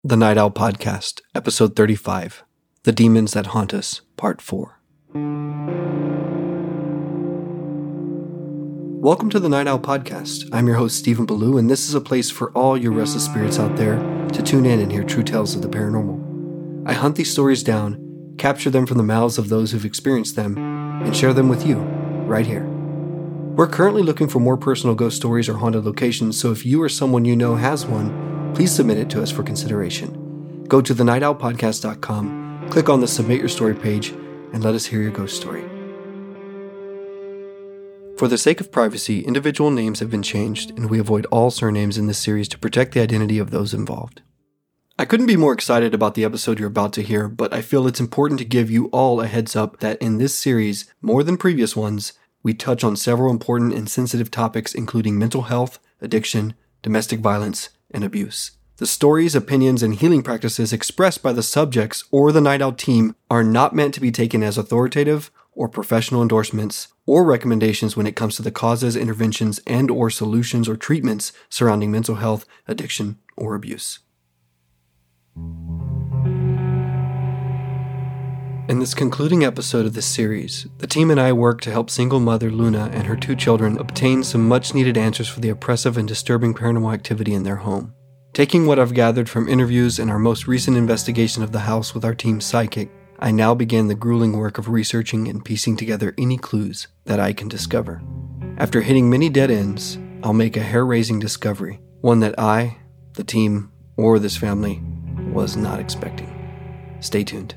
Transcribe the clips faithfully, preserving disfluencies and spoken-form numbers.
The Night Owl Podcast, Episode thirty-five, The Demons That Haunt Us, Part four. Welcome to the Night Owl Podcast. I'm your host, Stephen Ballou, and this is a place for all you restless spirits out there to tune in and hear true tales of the paranormal. I hunt these stories down, capture them from the mouths of those who've experienced them, and share them with you, right here. We're currently looking for more personal ghost stories or haunted locations, so if you or someone you know has one, please submit it to us for consideration. Go to the night owl podcast dot com, click on the Submit Your Story page, and let us hear your ghost story. For the sake of privacy, individual names have been changed, and we avoid all surnames in this series to protect the identity of those involved. I couldn't be more excited about the episode you're about to hear, but I feel it's important to give you all a heads up that in this series, more than previous ones, we touch on several important and sensitive topics including mental health, addiction, domestic violence, and abuse. The stories, opinions, and healing practices expressed by the subjects or the Night Owl team are not meant to be taken as authoritative or professional endorsements or recommendations when it comes to the causes, interventions, and or solutions or treatments surrounding mental health, addiction, or abuse. In this concluding episode of this series, the team and I work to help single mother Luna and her two children obtain some much-needed answers for the oppressive and disturbing paranormal activity in their home. Taking what I've gathered from interviews and our most recent investigation of the house with our team's psychic, I now begin the grueling work of researching and piecing together any clues that I can discover. After hitting many dead ends, I'll make a hair-raising discovery, one that I, the team, or this family was not expecting. Stay tuned.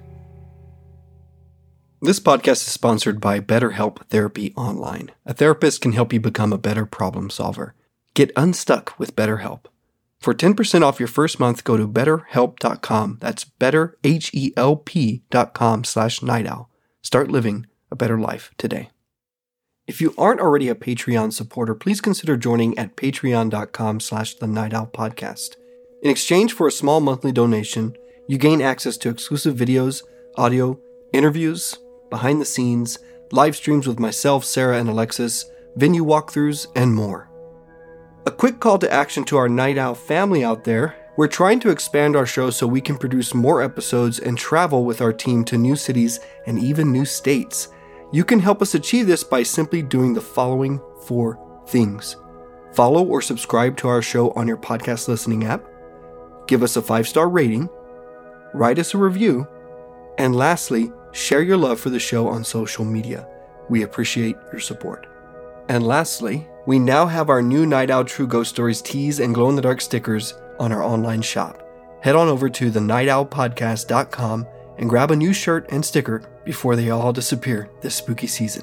This podcast is sponsored by BetterHelp Therapy Online. A therapist can help you become a better problem solver. Get unstuck with BetterHelp. For ten percent off your first month, go to better help dot com. That's better, H E L P dot com slash night owl. Start living a better life today. If you aren't already a Patreon supporter, please consider joining at patreon dot com slash the night owl podcast. In exchange for a small monthly donation, you gain access to exclusive videos, audio, interviews, behind the scenes, live streams with myself, Sarah, and Alexis, venue walkthroughs, and more. A quick call to action to our Night Owl family out there. We're trying to expand our show so we can produce more episodes and travel with our team to new cities and even new states. You can help us achieve this by simply doing the following four things. Follow or subscribe to our show on your podcast listening app. Give us a five-star rating. Write us a review. And lastly, share your love for the show on social media. We appreciate your support. And lastly, we now have our new Night Owl True Ghost Stories tees and glow-in-the-dark stickers on our online shop. Head on over to the night owl podcast dot com and grab a new shirt and sticker before they all disappear this spooky season.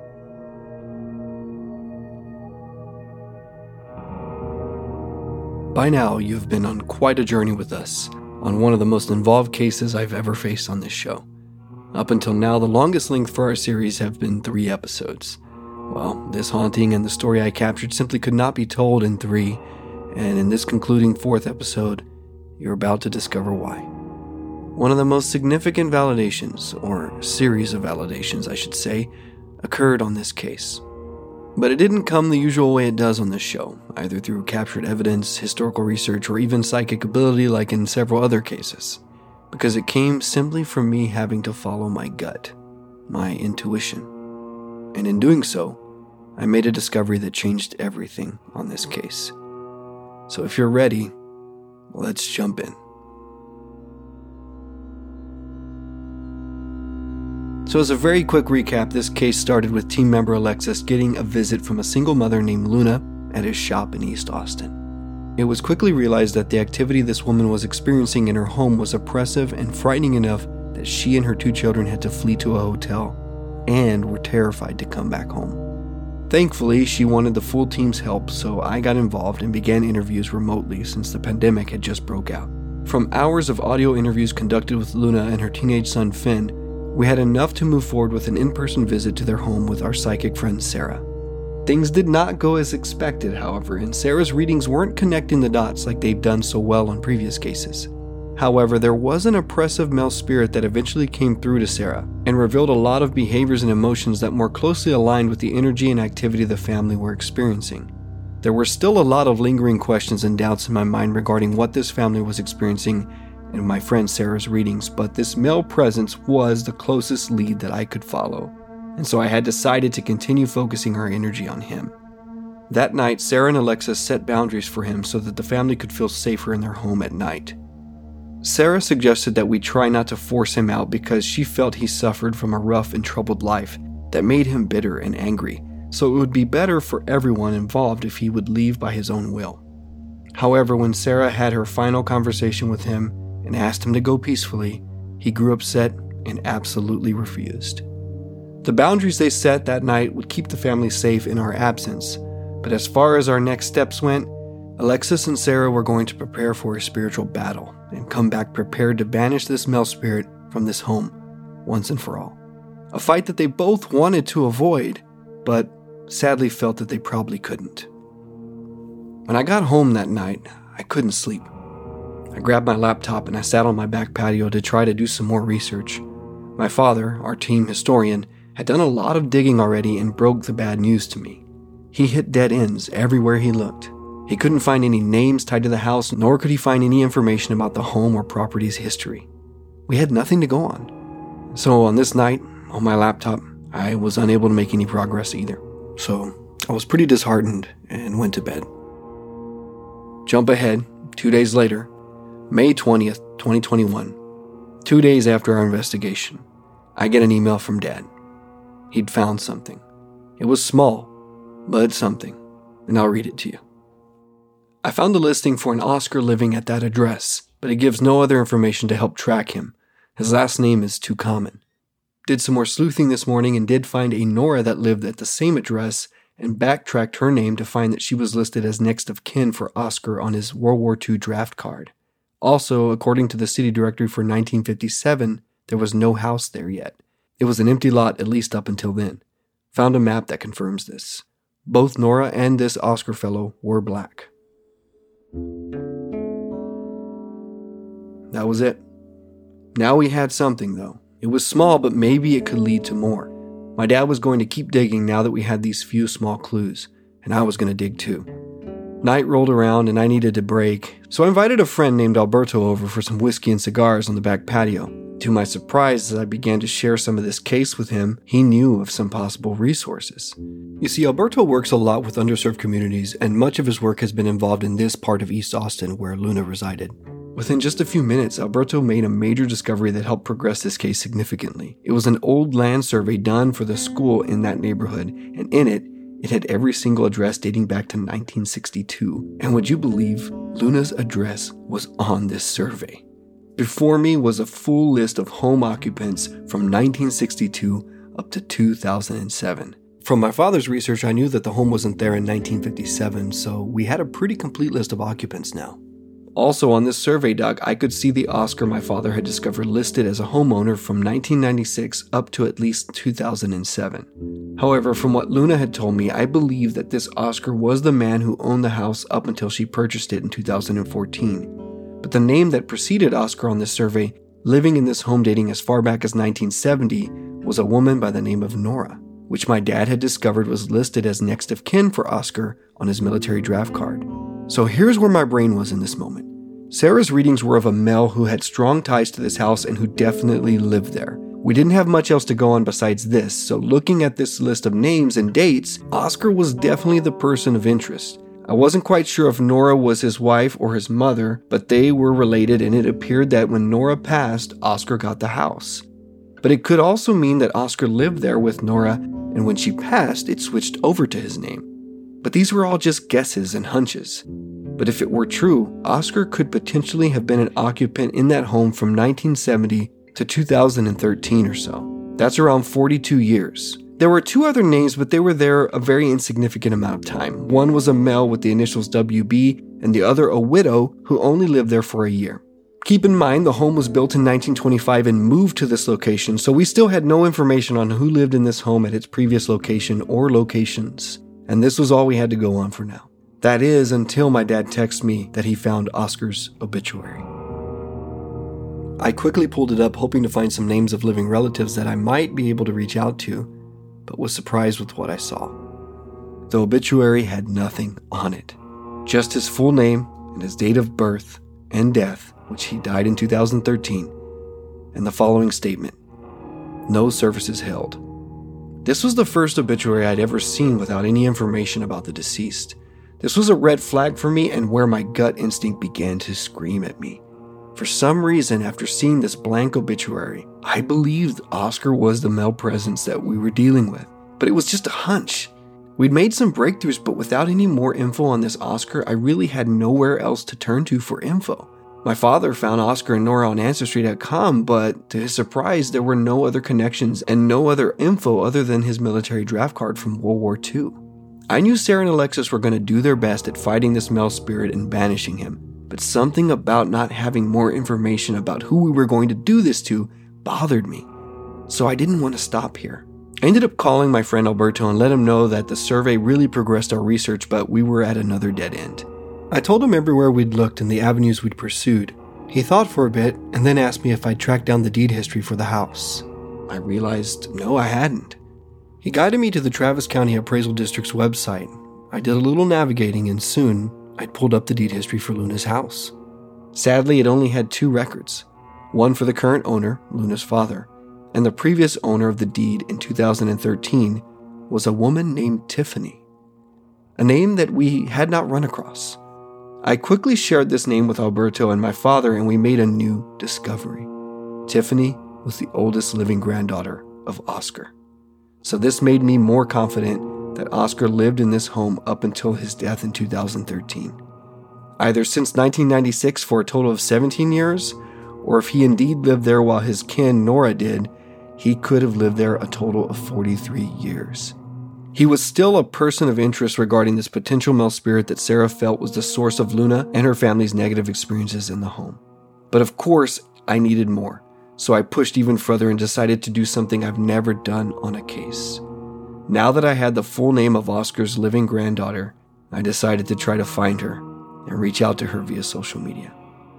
By now, you've been on quite a journey with us on one of the most involved cases I've ever faced on this show. Up until now, the longest length for our series have been three episodes. Well, this haunting and the story I captured simply could not be told in three, and in this concluding fourth episode, you're about to discover why. One of the most significant validations, or series of validations I should say, occurred on this case. But it didn't come the usual way it does on this show, either through captured evidence, historical research, or even psychic ability like in several other cases. Because it came simply from me having to follow my gut, my intuition. And in doing so, I made a discovery that changed everything on this case. So if you're ready, let's jump in. So as a very quick recap, this case started with team member Alexis getting a visit from a single mother named Luna at his shop in East Austin. It was quickly realized that the activity this woman was experiencing in her home was oppressive and frightening enough that she and her two children had to flee to a hotel and were terrified to come back home. Thankfully, she wanted the full team's help, so I got involved and began interviews remotely since the pandemic had just broke out. From hours of audio interviews conducted with Luna and her teenage son Finn, we had enough to move forward with an in-person visit to their home with our psychic friend Sarah. Things did not go as expected, however, and Sarah's readings weren't connecting the dots like they've done so well on previous cases. However, there was an oppressive male spirit that eventually came through to Sarah and revealed a lot of behaviors and emotions that more closely aligned with the energy and activity the family were experiencing. There were still a lot of lingering questions and doubts in my mind regarding what this family was experiencing in my friend Sarah's readings, but this male presence was the closest lead that I could follow, and so I had decided to continue focusing our energy on him. That night, Sarah and Alexis set boundaries for him so that the family could feel safer in their home at night. Sarah suggested that we try not to force him out because she felt he suffered from a rough and troubled life that made him bitter and angry, so it would be better for everyone involved if he would leave by his own will. However, when Sarah had her final conversation with him and asked him to go peacefully, he grew upset and absolutely refused. The boundaries they set that night would keep the family safe in our absence, but as far as our next steps went, Alexis and Sarah were going to prepare for a spiritual battle and come back prepared to banish this male spirit from this home once and for all. A fight that they both wanted to avoid, but sadly felt that they probably couldn't. When I got home that night, I couldn't sleep. I grabbed my laptop and I sat on my back patio to try to do some more research. My father, our team historian, had done a lot of digging already and broke the bad news to me. He hit dead ends everywhere he looked. He couldn't find any names tied to the house, nor could he find any information about the home or property's history. We had nothing to go on. So on this night, on my laptop, I was unable to make any progress either. So I was pretty disheartened and went to bed. Jump ahead, two days later, May twentieth, twenty twenty-one, two days after our investigation, I get an email from Dad. He'd found something. It was small, but something, and I'll read it to you. I found a listing for an Oscar living at that address, but it gives no other information to help track him. His last name is too common. Did some more sleuthing this morning and did find a Nora that lived at the same address and backtracked her name to find that she was listed as next of kin for Oscar on his World War Two draft card. Also, according to the city directory for nineteen fifty-seven, there was no house there yet. It was an empty lot at least up until then. Found a map that confirms this. Both Nora and this Oscar fellow were black. That was it. Now we had something, though. It was small, but maybe it could lead to more. My dad was going to keep digging now that we had these few small clues, and I was going to dig too. Night rolled around and I needed a break, so I invited a friend named Alberto over for some whiskey and cigars on the back patio. To my surprise, as I began to share some of this case with him, he knew of some possible resources. You see, Alberto works a lot with underserved communities, and much of his work has been involved in this part of East Austin where Luna resided. Within just a few minutes, Alberto made a major discovery that helped progress this case significantly. It was an old land survey done for the school in that neighborhood, and in it, it had every single address dating back to nineteen sixty-two. And would you believe, Luna's address was on this survey? Before me was a full list of home occupants from nineteen sixty-two up to two thousand seven. From my father's research, I knew that the home wasn't there in nineteen fifty-seven, so we had a pretty complete list of occupants now. Also on this survey doc, I could see the Oscar my father had discovered listed as a homeowner from nineteen ninety-six up to at least two thousand seven. However, from what Luna had told me, I believe that this Oscar was the man who owned the house up until she purchased it in two thousand fourteen. But the name that preceded Oscar on this survey, living in this home dating as far back as nineteen seventy, was a woman by the name of Nora, which my dad had discovered was listed as next of kin for Oscar on his military draft card. So here's where my brain was in this moment. Sarah's readings were of a male who had strong ties to this house and who definitely lived there. We didn't have much else to go on besides this, so looking at this list of names and dates, Oscar was definitely the person of interest. I wasn't quite sure if Nora was his wife or his mother, but they were related, and it appeared that when Nora passed, Oscar got the house. But it could also mean that Oscar lived there with Nora, and when she passed, it switched over to his name. But these were all just guesses and hunches. But if it were true, Oscar could potentially have been an occupant in that home from nineteen seventy to two thousand thirteen or so. That's around forty-two years. There were two other names, but they were there a very insignificant amount of time. One was a male with the initials W B, and the other a widow who only lived there for a year. Keep in mind, the home was built in nineteen twenty-five and moved to this location, so we still had no information on who lived in this home at its previous location or locations. And this was all we had to go on for now. That is, until my dad texted me that he found Oscar's obituary. I quickly pulled it up, hoping to find some names of living relatives that I might be able to reach out to, but was surprised with what I saw. The obituary had nothing on it, just his full name and his date of birth and death, which he died in two thousand thirteen, and the following statement: no services held. This was the first obituary I'd ever seen without any information about the deceased. This was a red flag for me and where my gut instinct began to scream at me. For some reason, after seeing this blank obituary, I believed Oscar was the male presence that we were dealing with, but it was just a hunch. We'd made some breakthroughs, but without any more info on this Oscar, I really had nowhere else to turn to for info. My father found Oscar and Nora on Ancestry dot com, but to his surprise, there were no other connections and no other info other than his military draft card from World War Two. I knew Sarah and Alexis were going to do their best at fighting this male spirit and banishing him, but something about not having more information about who we were going to do this to bothered me. So I didn't want to stop here. I ended up calling my friend Alberto and let him know that the survey really progressed our research, but we were at another dead end. I told him everywhere we'd looked and the avenues we'd pursued. He thought for a bit and then asked me if I'd tracked down the deed history for the house. I realized no, I hadn't. He guided me to the Travis County Appraisal District's website. I did a little navigating and soon I'd pulled up the deed history for Luna's house. Sadly, it only had two records. One for the current owner, Luna's father, and the previous owner of the deed in two thousand thirteen was a woman named Tiffany. A name that we had not run across. I quickly shared this name with Alberto and my father, and we made a new discovery. Tiffany was the oldest living granddaughter of Oscar. So this made me more confident that Oscar lived in this home up until his death in two thousand thirteen. Either since nineteen ninety-six for a total of seventeen years, or if he indeed lived there while his kin, Nora, did, he could have lived there a total of forty-three years. He was still a person of interest regarding this potential male spirit that Sarah felt was the source of Luna and her family's negative experiences in the home. But of course, I needed more, so I pushed even further and decided to do something I've never done on a case. Now that I had the full name of Oscar's living granddaughter, I decided to try to find her and reach out to her via social media.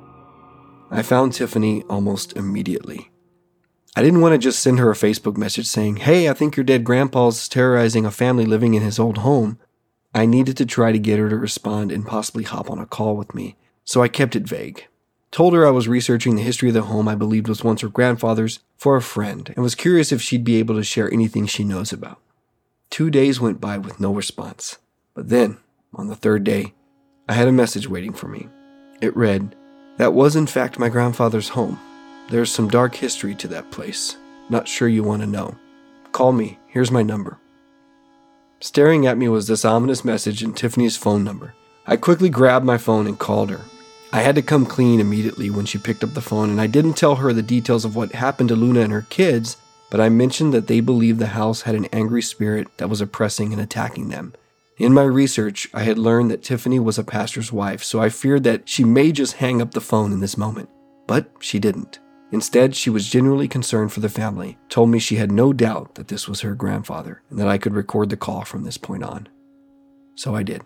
I found Tiffany almost immediately. I didn't want to just send her a Facebook message saying, "Hey, I think your dead grandpa's terrorizing a family living in his old home." I needed to try to get her to respond and possibly hop on a call with me, so I kept it vague. Told her I was researching the history of the home I believed was once her grandfather's for a friend and was curious if she'd be able to share anything she knows about. Two days went by with no response, but then, on the third day, I had a message waiting for me. It read, "That was in fact my grandfather's home. There's some dark history to that place. Not sure you want to know. Call me. Here's my number." Staring at me was this ominous message and Tiffany's phone number. I quickly grabbed my phone and called her. I had to come clean immediately when she picked up the phone, and I didn't tell her the details of what happened to Luna and her kids, but I mentioned that they believed the house had an angry spirit that was oppressing and attacking them. In my research, I had learned that Tiffany was a pastor's wife, so I feared that she may just hang up the phone in this moment. But she didn't. Instead, she was genuinely concerned for the family, told me she had no doubt that this was her grandfather, and that I could record the call from this point on. So I did.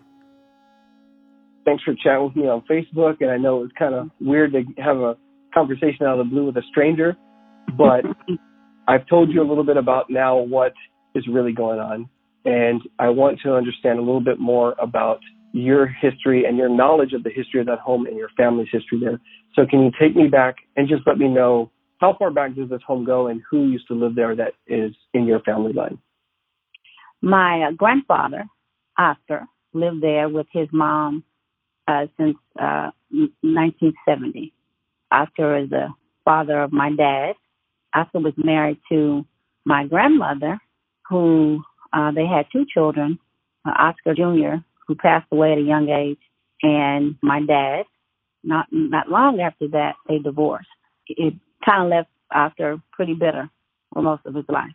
Thanks for chatting with me on Facebook, and I know it was kind of weird to have a conversation out of the blue with a stranger, but I've told you a little bit about now what is really going on, and I want to understand a little bit more about your history and your knowledge of the history of that home and your family's history there. So can you take me back and just let me know how far back does this home go and who used to live there that is in your family line? My uh, grandfather, Oscar, lived there with his mom uh, since uh, nineteen seventy. Oscar is the father of my dad. Oscar was married to my grandmother, who uh, they had two children, uh, Oscar Junior, who passed away at a young age, and my dad. Not not long after that, they divorced. It kind of left Oscar pretty bitter for most of his life.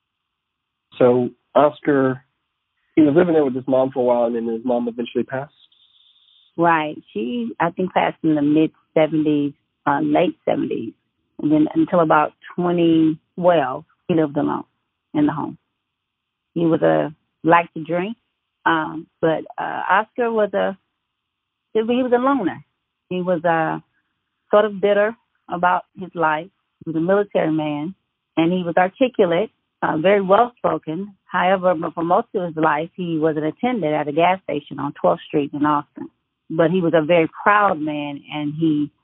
So Oscar, he was living there with his mom for a while, and then his mom eventually passed? Right. She, I think, passed in the mid-seventies, uh, late seventies. And then until about twenty twelve, he lived alone in the home. He was a, liked to drink, um, but uh, Oscar was a, he was a loner. He was uh, sort of bitter about his life. He was a military man, and he was articulate, uh, very well-spoken. However, for most of his life, he was an attendant at a gas station on twelfth street in Austin. But he was a very proud man, and he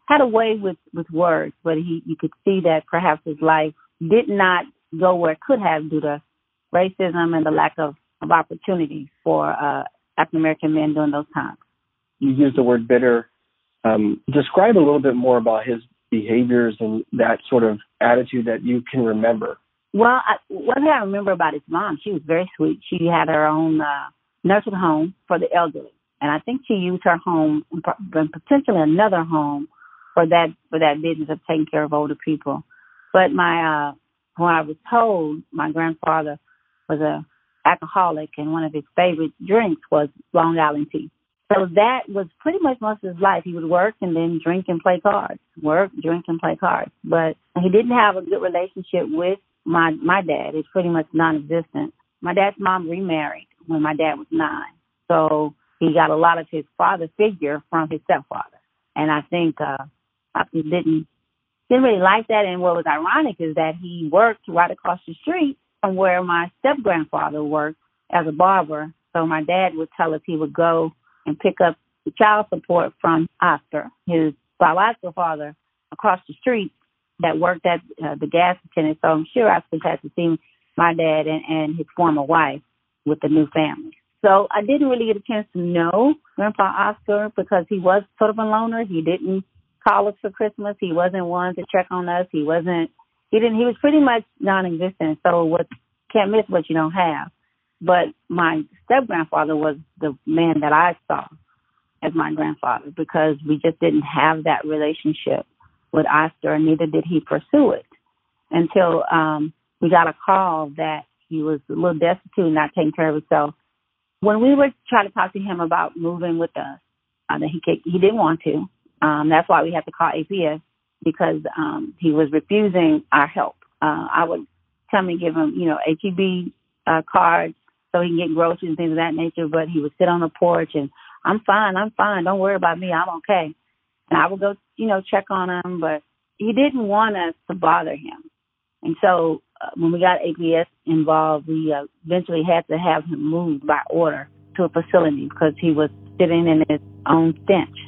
had a way with, with words, but he you could see that perhaps his life did not go where it could have due to racism and the lack of, of opportunity for uh, African-American men during those times. You used the word bitter. Um, describe a little bit more about his behaviors and that sort of attitude that you can remember. Well, I, what I remember about his mom, she was very sweet. She had her own uh, nursing home for the elderly. And I think she used her home and potentially another home for that for that business of taking care of older people. But my uh, when I was told, my grandfather was a alcoholic, and one of his favorite drinks was Long Island tea. So that was pretty much most of his life. He would work and then drink and play cards. Work, drink, and play cards. But he didn't have a good relationship with my my dad. It's pretty much non-existent. My dad's mom remarried when my dad was nine. So he got a lot of his father figure from his stepfather. And I think uh, I didn't, didn't really like that. And what was ironic is that he worked right across the street from where my step-grandfather worked as a barber. So my dad would tell us he would go and pick up the child support from Oscar, his biological father, across the street that worked at uh, the gas attendant. So I'm sure Oscar had to see my dad and, and his former wife with the new family. So I didn't really get a chance to know Grandpa Oscar because he was sort of a loner. He didn't call us for Christmas. He wasn't one to check on us. He wasn't, he didn't, he was pretty much non-existent. So what, can't miss what you don't have. But my step-grandfather was the man that I saw as my grandfather because we just didn't have that relationship with Oscar, and neither did he pursue it until um, we got a call that he was a little destitute and not taking care of himself. When we were trying to talk to him about moving with us, uh, he he didn't want to. Um, that's why we had to call A P S because um, he was refusing our help. Uh, I would tell him to give him, you know, H E B uh, cards so he can get groceries and things of that nature, but he would sit on the porch and, I'm fine, I'm fine, don't worry about me, I'm okay. And I would go, you know, check on him, but he didn't want us to bother him. And so uh, when we got A P S involved, we uh, eventually had to have him moved by order to a facility because he was sitting in his own stench.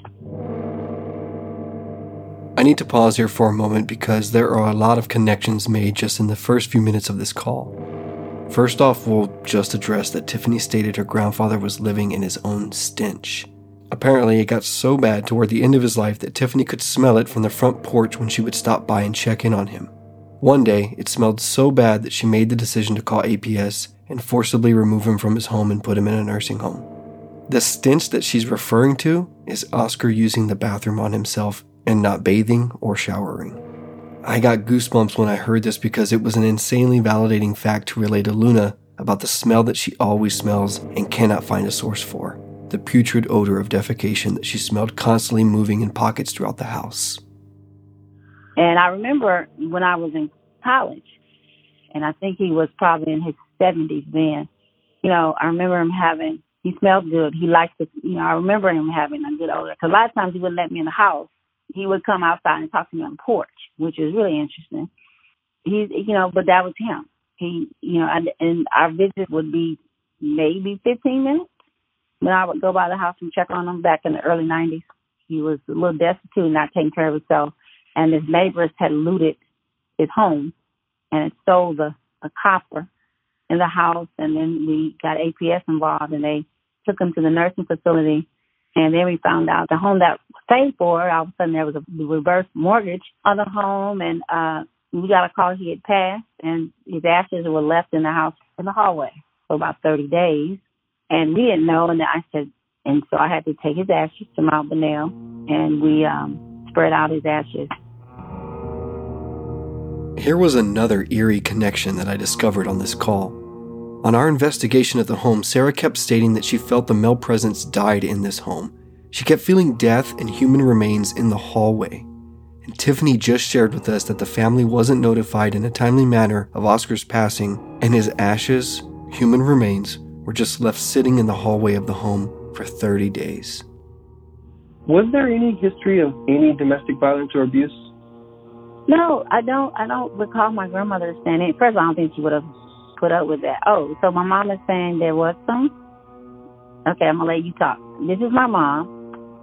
I need to pause here for a moment because there are a lot of connections made just in the first few minutes of this call. First off, we'll just address that Tiffany stated her grandfather was living in his own stench. Apparently, it got so bad toward the end of his life that Tiffany could smell it from the front porch when she would stop by and check in on him. One day, it smelled so bad that she made the decision to call A P S and forcibly remove him from his home and put him in a nursing home. The stench that she's referring to is Oscar using the bathroom on himself and not bathing or showering. I got goosebumps when I heard this because it was an insanely validating fact to relay to Luna about the smell that she always smells and cannot find a source for. The putrid odor of defecation that she smelled constantly moving in pockets throughout the house. And I remember when I was in college, and I think he was probably in his seventies then, you know, I remember him having, he smelled good. He liked to, you know, I remember him having a good odor. Because a lot of times he wouldn't let me in the house. He would come outside and talk to me on the porch, which is really interesting. He's, you know, but that was him. He, you know, and, and our visit would be maybe fifteen minutes. When I would go by the house and check on him back in the early nineties, he was a little destitute, not taking care of himself. And his neighbors had looted his home and had stole the, the copper in the house. And then we got A P S involved, and they took him to the nursing facility. And then we found out the home that was paid for, all of a sudden there was a reverse mortgage on the home. And uh, we got a call he had passed, and his ashes were left in the house in the hallway for about thirty days. And we didn't know. And I said, and so I had to take his ashes to Mount Bonnell, and we um, spread out his ashes. Here was another eerie connection that I discovered on this call. On our investigation at the home, Sarah kept stating that she felt the male presence died in this home. She kept feeling death and human remains in the hallway. And Tiffany just shared with us that the family wasn't notified in a timely manner of Oscar's passing, and his ashes, human remains, were just left sitting in the hallway of the home for thirty days. Was there any history of any domestic violence or abuse? No, I don't. I don't recall my grandmother saying it. First, I don't think she would have put up with that. Oh, so my mom is saying there was some? Okay, I'm going to let you talk. This is my mom.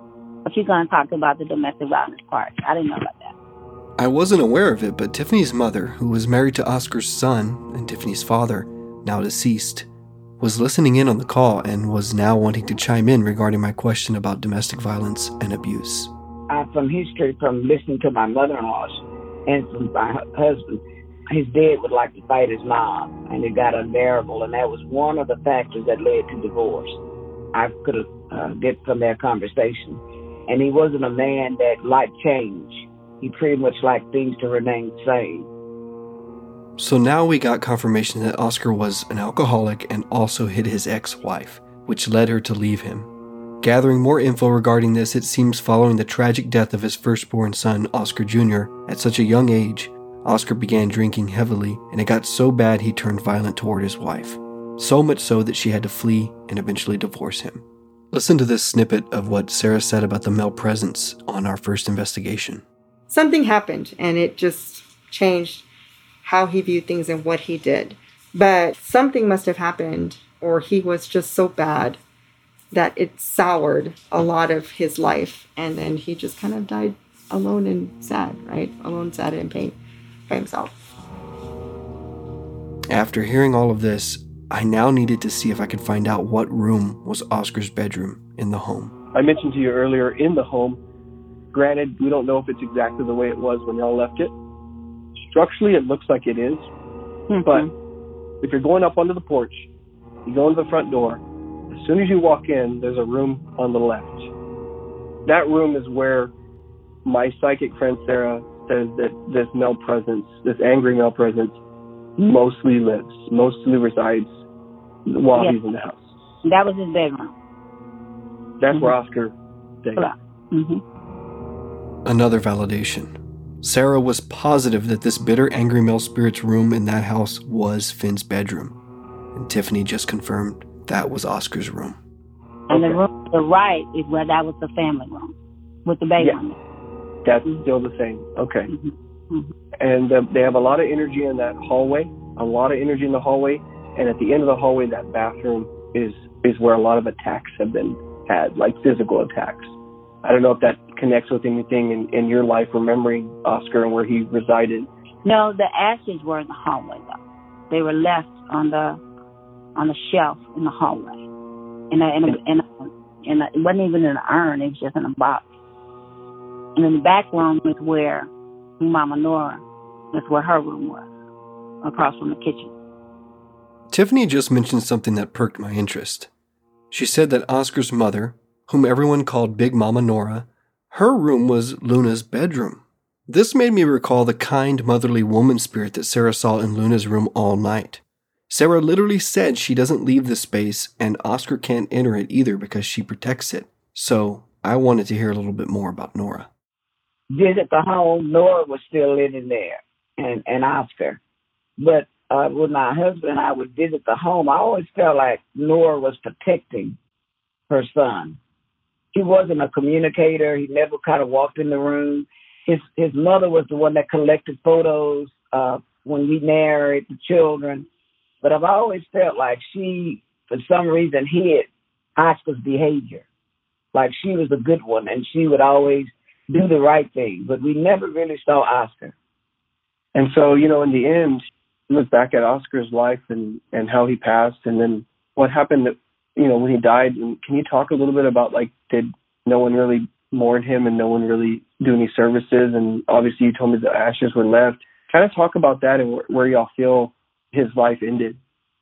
But you're going to talk about the domestic violence part. I didn't know about that. I wasn't aware of it, but Tiffany's mother, who was married to Oscar's son and Tiffany's father, now deceased, was listening in on the call and was now wanting to chime in regarding my question about domestic violence and abuse. Uh, from history, from listening to my mother-in-law and from my husband, his dad would like to fight his mom, and it got unbearable, and that was one of the factors that led to divorce. I could have uh, get from their conversation. And he wasn't a man that liked change. He pretty much liked things to remain the same. So now we got confirmation that Oscar was an alcoholic and also hit his ex-wife, which led her to leave him. Gathering more info regarding this, it seems following the tragic death of his firstborn son, Oscar Junior, at such a young age, Oscar began drinking heavily, and it got so bad he turned violent toward his wife. So much so that she had to flee and eventually divorce him. Listen to this snippet of what Sarah said about the male presence on our first investigation. Something happened, and it just changed how he viewed things and what he did. But something must have happened, or he was just so bad that it soured a lot of his life, and then he just kind of died alone and sad, right? Alone, sad, and in pain by himself. After hearing all of this, I now needed to see if I could find out what room was Oscar's bedroom in the home. I mentioned to you earlier, in the home, granted, we don't know if it's exactly the way it was when y'all left it. Structurally, it looks like it is. Mm-hmm. But if you're going up onto the porch, you go into the front door, as soon as you walk in, there's a room on the left. That room is where my psychic friend Sarah says that this male presence, this angry male presence, mostly lives, mostly resides while yes. he's in the house. That was his bedroom. That's mm-hmm. where Oscar stayed. Mm-hmm. Another validation. Sarah was positive that this bitter, angry male spirit's room in that house was Finn's bedroom. And Tiffany just confirmed that was Oscar's room. And okay. the room to the right is where that was the family room with the baby yeah. on it. That's mm-hmm. still the same. Okay. Mm-hmm. Mm-hmm. And uh, they have a lot of energy in that hallway, a lot of energy in the hallway. And at the end of the hallway, that bathroom is, is where a lot of attacks have been had, like physical attacks. I don't know if that connects with anything in, in your life, remembering Oscar and where he resided. No, the ashes were in the hallway, though. They were left on the on the shelf in the hallway. In a, in a, in a, in a, it wasn't even in an urn, it was just in a box. And in the back room is where Mama Nora, that's where her room was, across from the kitchen. Tiffany just mentioned something that perked my interest. She said that Oscar's mother, whom everyone called Big Mama Nora, her room was Luna's bedroom. This made me recall the kind, motherly woman spirit that Sarah saw in Luna's room all night. Sarah literally said she doesn't leave the space, and Oscar can't enter it either because she protects it. So I wanted to hear a little bit more about Nora. Visit the home, Nora was still living there, and, and Oscar. But uh, when my husband and I would visit the home, I always felt like Nora was protecting her son. He wasn't a communicator. He never kind of walked in the room. His his mother was the one that collected photos uh, when we married the children. But I've always felt like she, for some reason, hid Oscar's behavior. Like she was a good one, and she would always do the right thing. But we never really saw Oscar. And so, you know, in the end, look back at Oscar's life and, and how he passed, and then what happened, you know, when he died. And can you talk a little bit about, like, did no one really mourn him and no one really do any services? And obviously you told me the ashes were left. Kind of talk about that and wh- where y'all feel his life ended.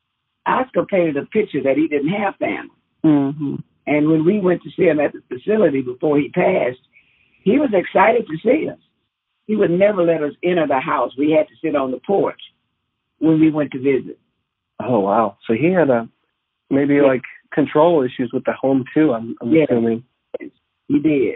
Oscar painted a picture that he didn't have family. Mm-hmm. And when we went to see him at the facility before he passed, he was excited to see us. He would never let us enter the house. We had to sit on the porch when we went to visit. Oh, wow. So he had a maybe yeah. like control issues with the home too, I'm, I'm yeah. assuming. He did.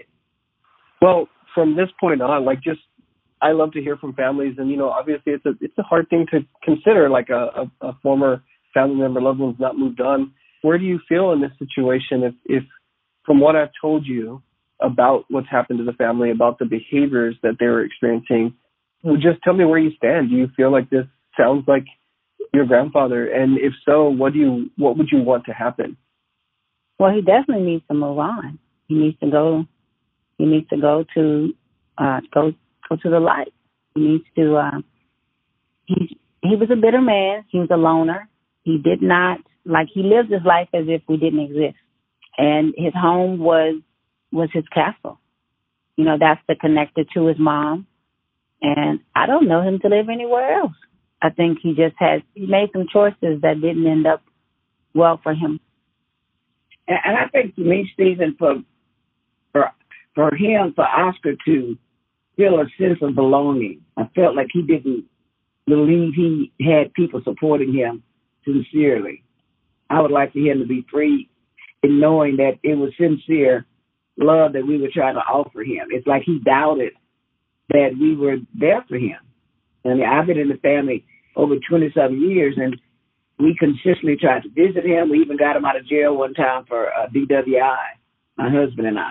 Well, from this point on, like just, I love to hear from families, and, you know, obviously it's a, it's a hard thing to consider, like a, a, a former family member, loved one's not moved on. Where do you feel in this situation if, if from what I've told you about what's happened to the family, about the behaviors that they were experiencing, just tell me where you stand. Do you feel like this sounds like your grandfather? And if so, what do you, what would you want to happen? Well, he definitely needs to move on. He needs to go He needs to go to uh, go go to the light. He needs to. Uh, he he was a bitter man. He was a loner. He did not like. He lived his life as if we didn't exist, and his home was was his castle. You know, that's the connector to his mom. And I don't know him to live anywhere else. I think he just has, he made some choices that didn't end up well for him. And, and I think to me, Stephen, for, for, for him, for Oscar to feel a sense of belonging, I felt like he didn't believe he had people supporting him sincerely. I would like for him to be free in knowing that it was sincere love that we were trying to offer him. It's like he doubted that we were there for him. I mean, I've been in the family over twenty-seven years, and we consistently tried to visit him. We even got him out of jail one time for uh, D W I, my husband and I.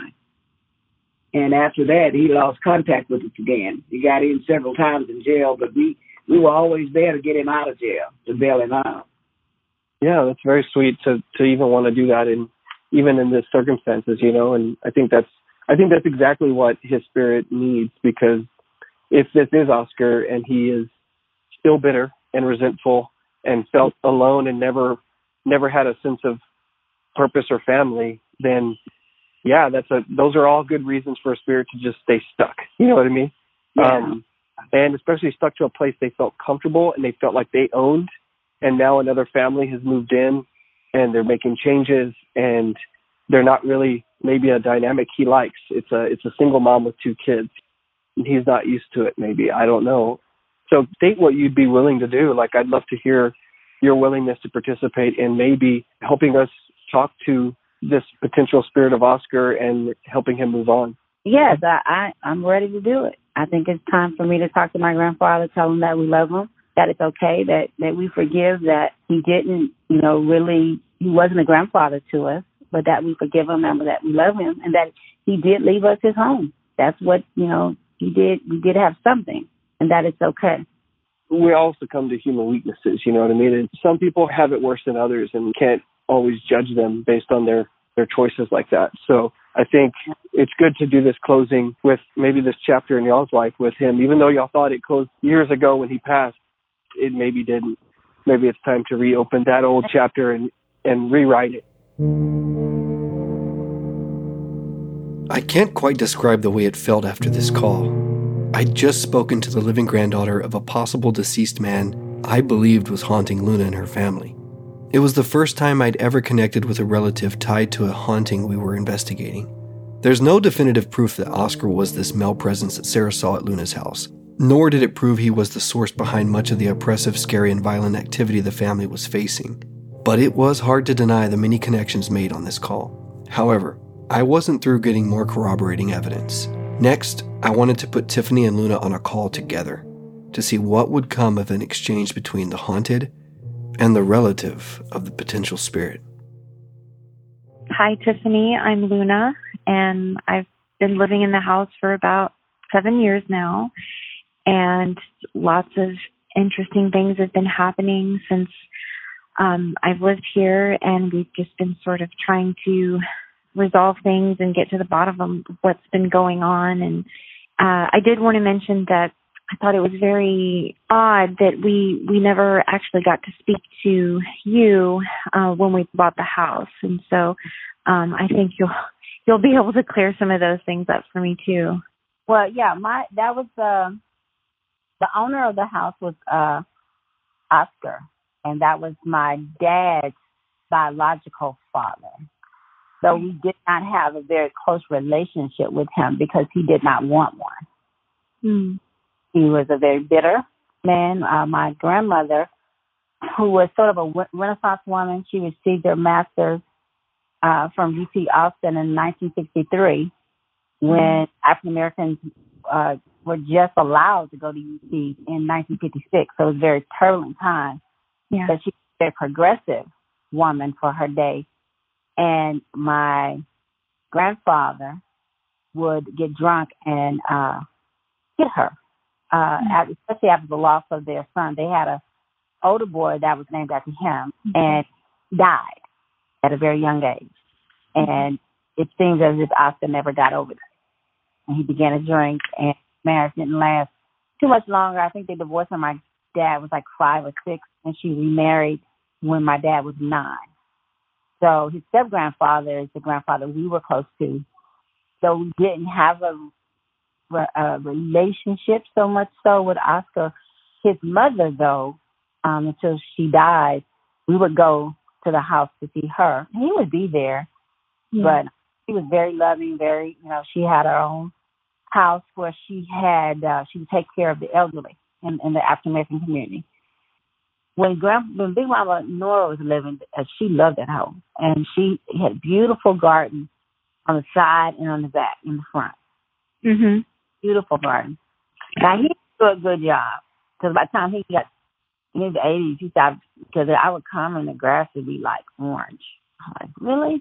And after that, he lost contact with us again. He got in several times in jail, but we, we were always there to get him out of jail, to bail him out. Yeah, that's very sweet to, to even want to do that in even in the circumstances, you know, and I think that's I think that's exactly what his spirit needs, because if this is Oscar and he is still bitter and resentful and felt alone and never never had a sense of purpose or family, then yeah, that's a those are all good reasons for a spirit to just stay stuck. You know what I mean? Yeah. Um, and especially stuck to a place they felt comfortable and they felt like they owned, and now another family has moved in and they're making changes, and they're not really maybe a dynamic he likes. It's a it's a single mom with two kids, and he's not used to it. Maybe, I don't know. So state what you'd be willing to do. Like, I'd love to hear your willingness to participate in maybe helping us talk to this potential spirit of Oscar and helping him move on. Yes, I, I I'm ready to do it. I think it's time for me to talk to my grandfather, tell him that we love him, that it's okay, that that we forgive, that he didn't, you know, really. He wasn't a grandfather to us, but that we forgive him and that we love him, and that he did leave us his home. That's what, you know, he did. We did have something, and that it's okay. We all succumb to human weaknesses, you know what I mean? And some people have it worse than others and can't always judge them based on their, their choices like that. So I think it's good to do this closing with maybe this chapter in y'all's life with him. Even though y'all thought it closed years ago when he passed, it maybe didn't. Maybe it's time to reopen that old chapter and and rewrite it. I can't quite describe the way it felt after this call. I'd just spoken to the living granddaughter of a possible deceased man I believed was haunting Luna and her family. It was the first time I'd ever connected with a relative tied to a haunting we were investigating. There's no definitive proof that Oscar was this male presence that Sarah saw at Luna's house, nor did it prove he was the source behind much of the oppressive, scary, and violent activity the family was facing. But it was hard to deny the many connections made on this call. However, I wasn't through getting more corroborating evidence. Next, I wanted to put Tiffany and Luna on a call together to see what would come of an exchange between the haunted and the relative of the potential spirit. Hi, Tiffany. I'm Luna, and I've been living in the house for about seven years now, and lots of interesting things have been happening since Um, I've lived here, and we've just been sort of trying to resolve things and get to the bottom of what's been going on. And uh, I did want to mention that I thought it was very odd that we, we never actually got to speak to you uh, when we bought the house. And so um, I think you'll you'll be able to clear some of those things up for me too. Well, yeah, my that was the the owner of the house was uh, Oscar. And that was my dad's biological father. So we did not have a very close relationship with him because he did not want one. Mm. He was a very bitter man. Uh, my grandmother, who was sort of a Renaissance woman, she received her master's uh, from U T Austin in nineteen sixty-three when African Americans uh, were just allowed to go to U T in nineteen fifty-six. So it was a very turbulent time. Yeah. But she was a progressive woman for her day. And my grandfather would get drunk and uh, hit her, uh, mm-hmm. at, especially after the loss of their son. They had a older boy that was named after him mm-hmm. and died at a very young age. Mm-hmm. And it seems as if Oscar never got over that. and he began to drink, and marriage didn't last too much longer. I think they divorced when my dad was like five or six, and she remarried when my dad was nine. So his step-grandfather is the grandfather we were close to. So we didn't have a, a relationship so much so with Oscar. His mother, though, um, until she died, we would go to the house to see her. And he would be there, yeah. But she was very loving, very, you know, she had her own house where she had, uh, she would take care of the elderly in, in the African-American community. When, Grand, when Big Mama Nora was living, uh, she loved that home. And she had a beautiful garden on the side and on the back, in the front. Mm-hmm. Beautiful garden. Now, he did a good job. Because by the time he got in the eighties, he stopped, because I would come and the grass would be like orange. I'm like, really?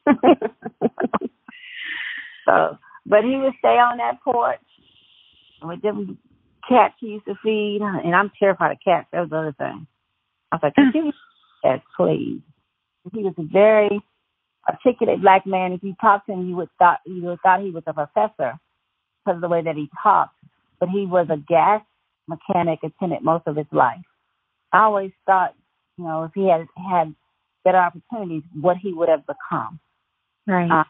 So, but he would stay on that porch with them cats he used to feed. And I'm terrified of cats. That was the other thing. I was like, can you cats, please? He was a very articulate black man. If you talked to him, you would thought you would thought he was a professor because of the way that he talked. But he was a gas mechanic attendant most of his life. I always thought, you know, if he had had better opportunities, what he would have become. Right. Uh,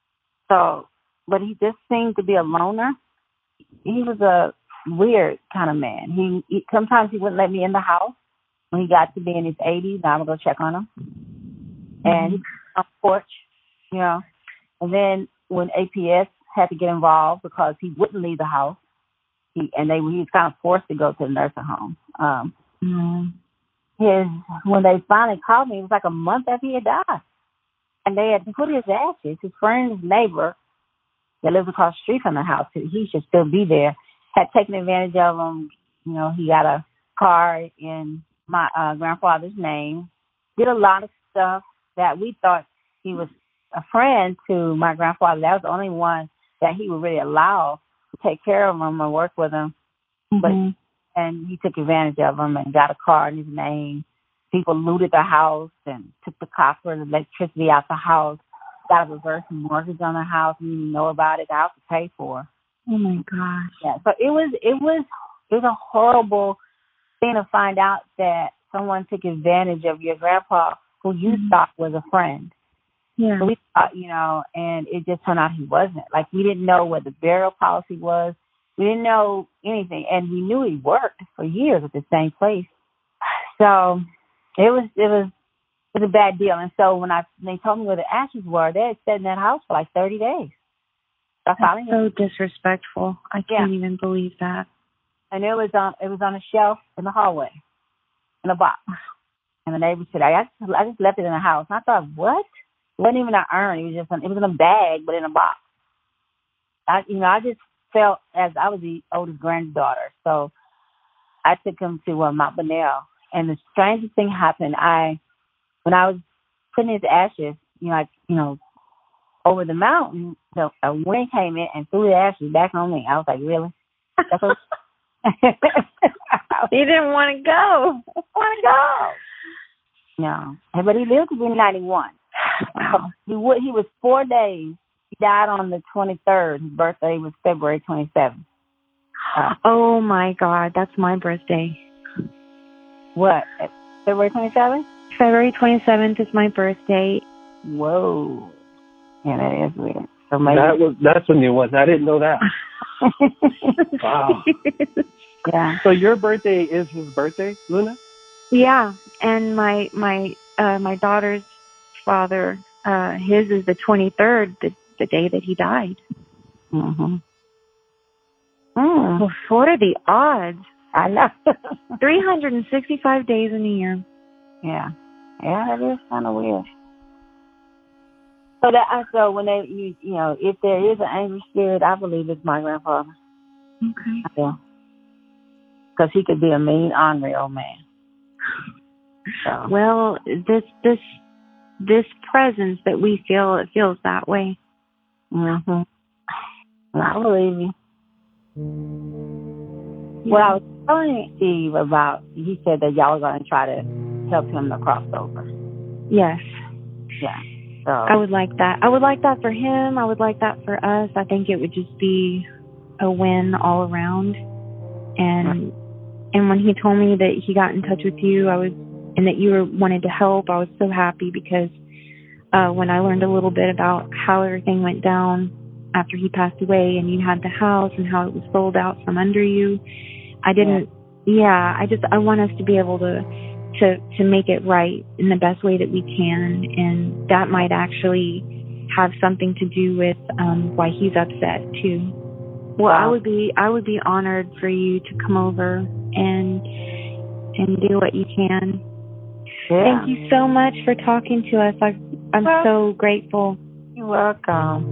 so, but he just seemed to be a loner. He was a weird kind of man. He, he sometimes he wouldn't let me in the house when he got to be in his eighties. I would go check on him, mm-hmm. and he'd on the porch, you know. And then when A P S had to get involved because he wouldn't leave the house, he and they he was kind of forced to go to the nursing home. Um, mm-hmm. His when they finally called me, it was like a month after he had died, and they had put his ashes. His friend's neighbor that lives across the street from the house, he should still be there, had taken advantage of him. You know, he got a car in my uh, grandfather's name, did a lot of stuff that we thought he was a friend to my grandfather. That was the only one that he would really allow to take care of him and work with him. Mm-hmm. But and he took advantage of him and got a car in his name. People looted the house and took the copper and electricity out the house, got a reverse mortgage on the house. We didn't know about it. The house was paid for. Oh my gosh. Yeah. So it was it was it was a horrible thing to find out that someone took advantage of your grandpa who you mm-hmm. thought was a friend. Yeah. So we thought, you know, and it just turned out he wasn't. Like, we didn't know what the burial policy was. We didn't know anything. And we knew he worked for years at the same place. So it was it was it was a bad deal. And so when I they told me where the ashes were, they had stayed in that house for like thirty days. So That's so disrespectful. I can't yeah. even believe that. And it was on it was on a shelf in the hallway, in a box. And the neighbor said, I just, I just left it in the house. And I thought, what? It wasn't even an urn. It was just an, it was in a bag, but in a box. I, you know, I just felt as I was the oldest granddaughter, so I took him to uh, Mount Bonnell. And the strangest thing happened. I, when I was putting his ashes, you know, like, you know, over the mountain, the a wind came in and threw the ashes back on me. I was like, really? That's what he didn't want to go. I want to go. No, but he lived to be ninety-one. Wow. He would. He was four days. He died on the twenty-third. His birthday was February twenty-seventh. Uh, oh my God, that's my birthday. What? February twenty-seventh? February twenty-seventh is my birthday. Whoa. Yeah, that is weird. So maybe that was that's a new one. I didn't know that. Wow. Yeah. So your birthday is his birthday, Luna? Yeah, and my my uh, my daughter's father, uh, his is the twenty-third, the the day that he died. Mm-hmm. Mm. Well, what are the odds? I know. three hundred sixty-five days in a year. Yeah. Yeah, that is kind of weird. So that so when they you you know if there is an angry spirit, I believe it's my grandfather. Okay. Yeah. Because he could be a mean, ornery old man. So. Well, this this this presence that we feel, it feels that way. Mhm. I believe you. Yeah. Well, I was telling Steve about. He said that y'all were going to try to help him to cross over. Yes. Yeah. So I would like that. I would like that for him. I would like that for us. I think it would just be a win all around. And and when he told me that he got in touch with you, I was and that you were wanted to help, I was so happy because uh, when I learned a little bit about how everything went down after he passed away, and you had the house and how it was sold out from under you, I didn't. Yeah, yeah I just I want us to be able to. to to make it right in the best way that we can, and that might actually have something to do with um why he's upset too. Well, I would be I would be honored for you to come over and and do what you can. Yeah. Thank you so much for talking to us. I I'm well, so grateful. You're welcome.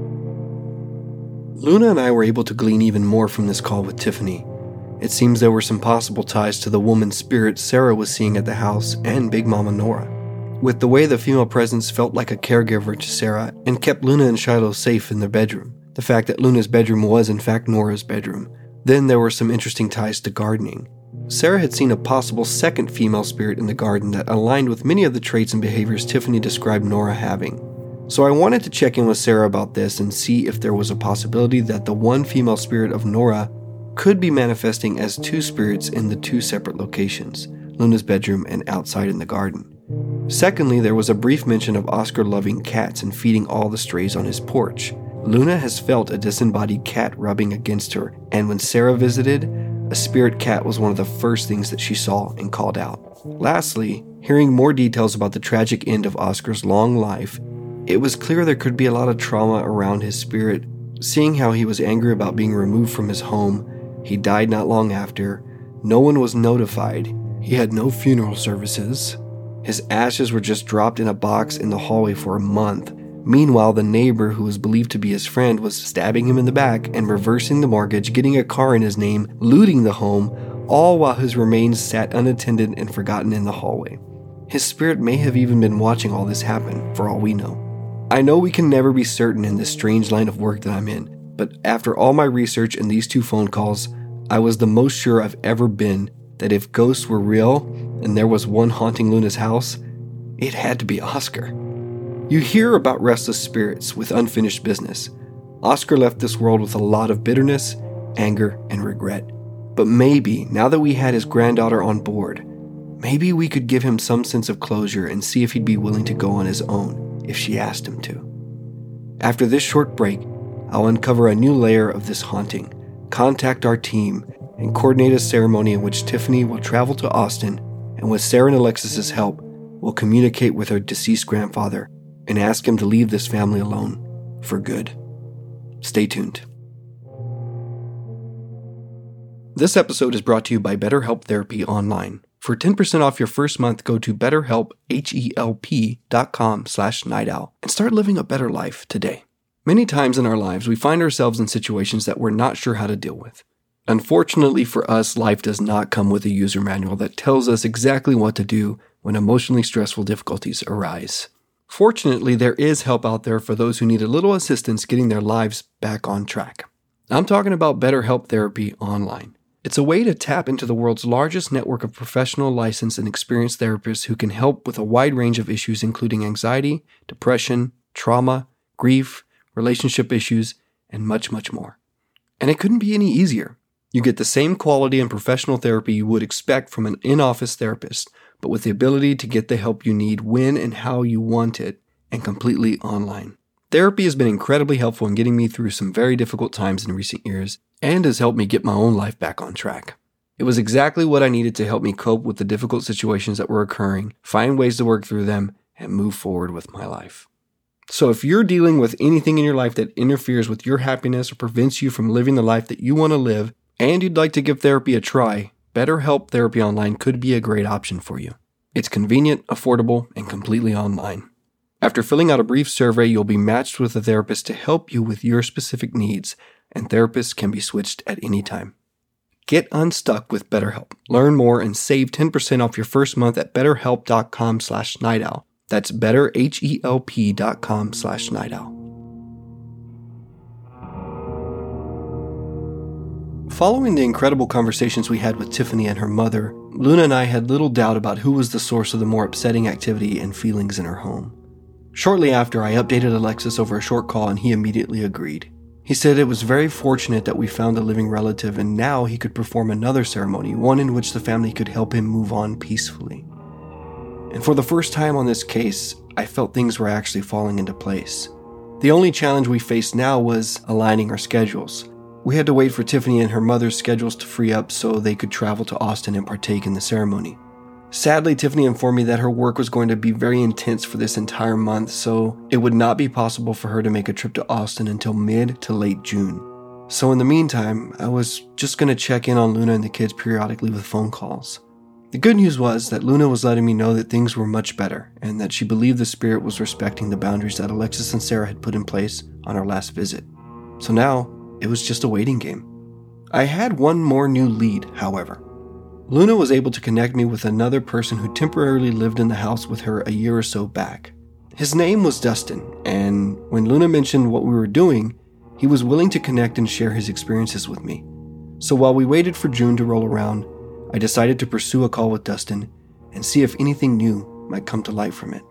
Luna and I were able to glean even more from this call with Tiffany. It seems there were some possible ties to the woman's spirit Sarah was seeing at the house and Big Mama Nora. With the way the female presence felt like a caregiver to Sarah and kept Luna and Shiloh safe in their bedroom, the fact that Luna's bedroom was in fact Nora's bedroom, then there were some interesting ties to gardening. Sarah had seen a possible second female spirit in the garden that aligned with many of the traits and behaviors Tiffany described Nora having. So I wanted to check in with Sarah about this and see if there was a possibility that the one female spirit of Nora could be manifesting as two spirits in the two separate locations, Luna's bedroom and outside in the garden. Secondly, there was a brief mention of Oscar loving cats and feeding all the strays on his porch. Luna has felt a disembodied cat rubbing against her, and when Sarah visited, a spirit cat was one of the first things that she saw and called out. Lastly, hearing more details about the tragic end of Oscar's long life, it was clear there could be a lot of trauma around his spirit, seeing how he was angry about being removed from his home. He died not long after. No one was notified. He had no funeral services. His ashes were just dropped in a box in the hallway for a month. Meanwhile, the neighbor, who was believed to be his friend, was stabbing him in the back and reversing the mortgage, getting a car in his name, looting the home, all while his remains sat unattended and forgotten in the hallway. His spirit may have even been watching all this happen, for all we know. I know we can never be certain in this strange line of work that I'm in, but after all my research and these two phone calls, I was the most sure I've ever been that if ghosts were real and there was one haunting Luna's house, it had to be Oscar. You hear about restless spirits with unfinished business. Oscar left this world with a lot of bitterness, anger, and regret. But maybe, now that we had his granddaughter on board, maybe we could give him some sense of closure and see if he'd be willing to go on his own if she asked him to. After this short break, I'll uncover a new layer of this haunting, contact our team, and coordinate a ceremony in which Tiffany will travel to Austin, and with Sarah and Alexis's help, will communicate with her deceased grandfather and ask him to leave this family alone for good. Stay tuned. This episode is brought to you by BetterHelp Therapy Online. For ten percent off your first month, go to betterhelp, H-E-L-P dot com slash night owl and start living a better life today. Many times in our lives, we find ourselves in situations that we're not sure how to deal with. Unfortunately for us, life does not come with a user manual that tells us exactly what to do when emotionally stressful difficulties arise. Fortunately, there is help out there for those who need a little assistance getting their lives back on track. I'm talking about BetterHelp Therapy Online. It's a way to tap into the world's largest network of professional, licensed, and experienced therapists who can help with a wide range of issues including anxiety, depression, trauma, grief, relationship issues, and much, much more. And it couldn't be any easier. You get the same quality and professional therapy you would expect from an in-office therapist, but with the ability to get the help you need when and how you want it, and completely online. Therapy has been incredibly helpful in getting me through some very difficult times in recent years, and has helped me get my own life back on track. It was exactly what I needed to help me cope with the difficult situations that were occurring, find ways to work through them, and move forward with my life. So if you're dealing with anything in your life that interferes with your happiness or prevents you from living the life that you want to live, and you'd like to give therapy a try, BetterHelp Therapy Online could be a great option for you. It's convenient, affordable, and completely online. After filling out a brief survey, you'll be matched with a therapist to help you with your specific needs, and therapists can be switched at any time. Get unstuck with BetterHelp. Learn more and save ten percent off your first month at betterhelp.com slash nightowl. That's betterhelp.com slash nightowl. Following the incredible conversations we had with Tiffany and her mother, Luna and I had little doubt about who was the source of the more upsetting activity and feelings in her home. Shortly after, I updated Alexis over a short call and he immediately agreed. He said it was very fortunate that we found a living relative and now he could perform another ceremony, one in which the family could help him move on peacefully. And for the first time on this case, I felt things were actually falling into place. The only challenge we faced now was aligning our schedules. We had to wait for Tiffany and her mother's schedules to free up so they could travel to Austin and partake in the ceremony. Sadly, Tiffany informed me that her work was going to be very intense for this entire month, so it would not be possible for her to make a trip to Austin until mid to late June. So in the meantime, I was just going to check in on Luna and the kids periodically with phone calls. The good news was that Luna was letting me know that things were much better and that she believed the spirit was respecting the boundaries that Alexis and Sarah had put in place on our last visit. So now, it was just a waiting game. I had one more new lead, however. Luna was able to connect me with another person who temporarily lived in the house with her a year or so back. His name was Dustin, and when Luna mentioned what we were doing, he was willing to connect and share his experiences with me. So while we waited for June to roll around, I decided to pursue a call with Dustin and see if anything new might come to light from it.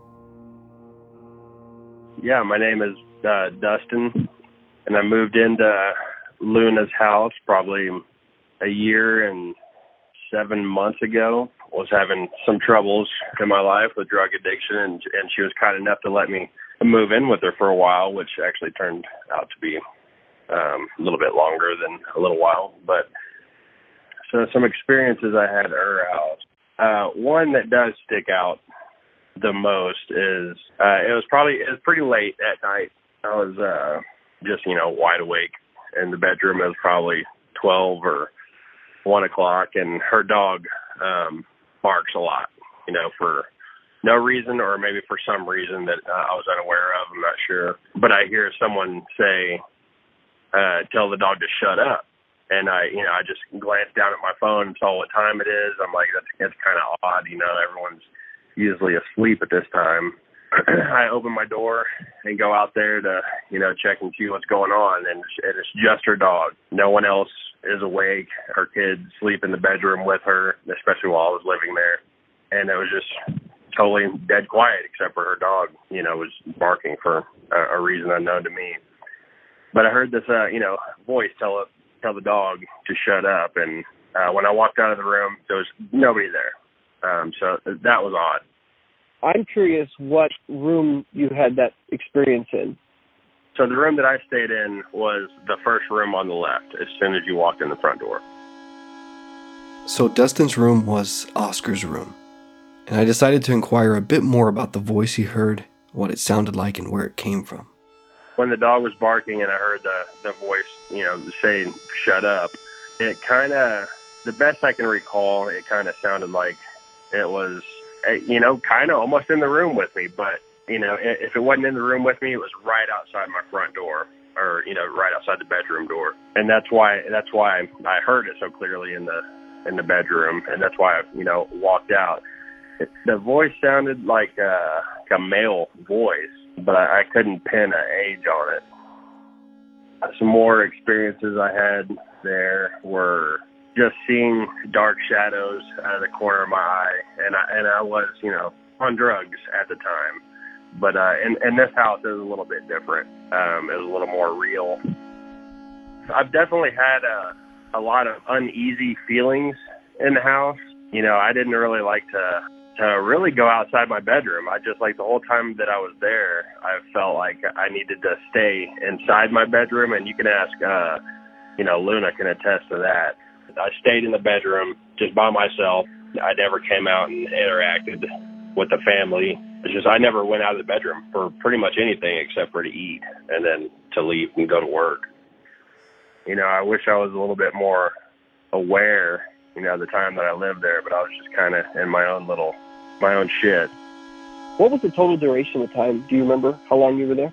Yeah, my name is uh, Dustin, and I moved into Luna's house probably a year and seven months ago. Was having some troubles in my life with drug addiction, and, and she was kind enough to let me move in with her for a while, which actually turned out to be um, a little bit longer than a little while. But so some experiences I had at her house. Uh, one that does stick out the most is uh, it was probably it was pretty late at night. I was uh, just you know wide awake in the bedroom. It was probably twelve or one o'clock, and her dog um, barks a lot. You know for no reason, or maybe for some reason that uh, I was unaware of. I'm not sure, but I hear someone say, uh, "Tell the dog to shut up." And I, you know, I just glanced down at my phone and saw what time it is. I'm like, that's, that's kind of odd, you know, everyone's usually asleep at this time. I open my door and go out there to, you know, check and see what's going on. And it's just her dog. No one else is awake. Her kids sleep in the bedroom with her, especially while I was living there. And it was just totally dead quiet except for her dog, you know, was barking for a, a reason unknown to me. But I heard this, uh, you know, voice tell it, tell the dog to shut up, and uh, when I walked out of the room, there was nobody there. Um, so that was odd. I'm curious what room you had that experience in. So the room that I stayed in was the first room on the left as soon as you walked in the front door. So Dustin's room was Oscar's room, and I decided to inquire a bit more about the voice he heard, what it sounded like, and where it came from. When the dog was barking and I heard the, the voice, you know, saying, shut up, it kind of, the best I can recall, it kind of sounded like it was, you know, kind of almost in the room with me. But, you know, if it wasn't in the room with me, it was right outside my front door, or, you know, right outside the bedroom door. And that's why, that's why I heard it so clearly in the, in the bedroom. And that's why I, you know, walked out. It, the voice sounded like a, like a male voice, but I, I couldn't pin an age on it. Some more experiences I had there were just seeing dark shadows out of the corner of my eye, and I, and I was, you know, on drugs at the time. But uh, in, in this house, it was a little bit different. Um, it was a little more real. I've definitely had a, a lot of uneasy feelings in the house. You know, I didn't really like to to really go outside my bedroom. I just, like, the whole time that I was there, I felt like I needed to stay inside my bedroom. And you can ask, uh, you know, Luna can attest to that. I stayed in the bedroom just by myself. I never came out and interacted with the family. It's just I never went out of the bedroom for pretty much anything except for to eat and then to leave and go to work. You know, I wish I was a little bit more aware, you know, the time that I lived there, but I was just kind of in my own little, my own shit. What was the total duration of time? Do you remember how long you were there?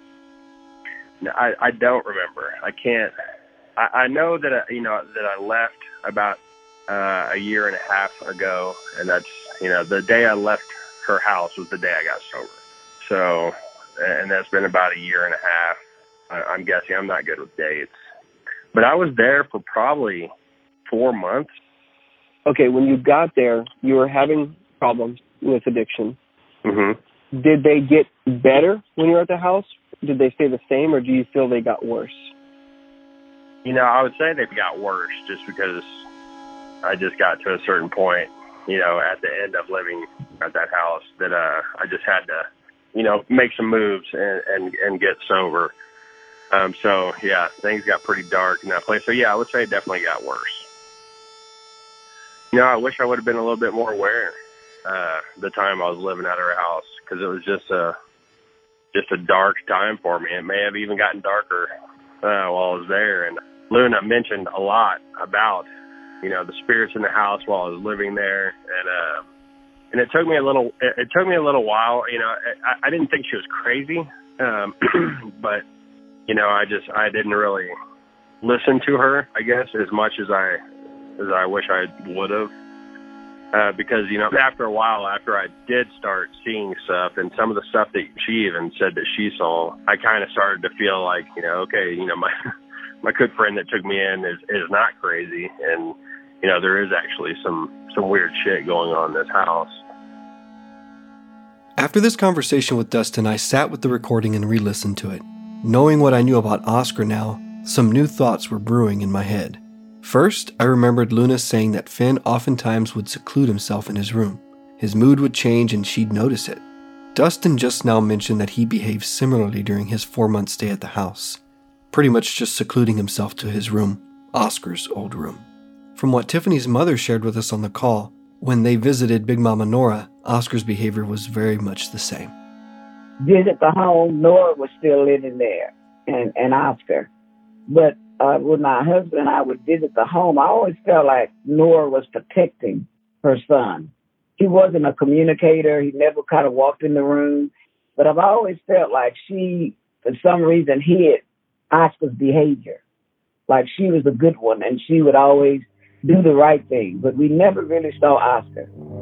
No, I, I don't remember. I can't. I, I know that, I, you know, that I left about uh, a year and a half ago, and that's, you know, the day I left her house was the day I got sober. So, and that's been about a year and a half. I, I'm guessing I'm not good with dates. But I was there for probably four months. Okay, when you got there, you were having problems with addiction. Mm-hmm. did they get better when you were at the house? Did they stay the same, or do you feel they got worse? You know, I would say they got worse just because I just got to a certain point, you know, at the end of living at that house that uh, I just had to, you know, make some moves and, and, and get sober. Um, so, yeah, things got pretty dark in that place. So, yeah, I would say it definitely got worse. You know, I wish I would have been a little bit more aware uh, the time I was living at her house, because it was just a, just a dark time for me. It may have even gotten darker uh, while I was there. And Luna mentioned a lot about, you know, the spirits in the house while I was living there. And, uh, and it took me a little, it, it took me a little while, you know, I, I didn't think she was crazy. Um, but, you know, I just, I didn't really listen to her, I guess, as much as I, as I wish I would have. Uh, because, you know, after a while, after I did start seeing stuff and some of the stuff that she even said that she saw, I kind of started to feel like, you know, okay, you know, my, my good friend that took me in is, is not crazy. And, you know, there is actually some, some weird shit going on in this house. After this conversation with Dustin, I sat with the recording and re-listened to it. Knowing what I knew about Oscar now, some new thoughts were brewing in my head. First, I remembered Luna saying that Finn oftentimes would seclude himself in his room. His mood would change and she'd notice it. Dustin just now mentioned that he behaved similarly during his four-month stay at the house, pretty much just secluding himself to his room, Oscar's old room. From what Tiffany's mother shared with us on the call, when they visited Big Mama Nora, Oscar's behavior was very much the same. Visit the home, Nora was still living there, and, and Oscar. But uh, when my husband and I would visit the home, I always felt like Nora was protecting her son. He wasn't a communicator. He never kind of walked in the room. But I've always felt like she, for some reason, hid Oscar's behavior. Like she was a good one, and she would always do the right thing. But we never really saw Oscar.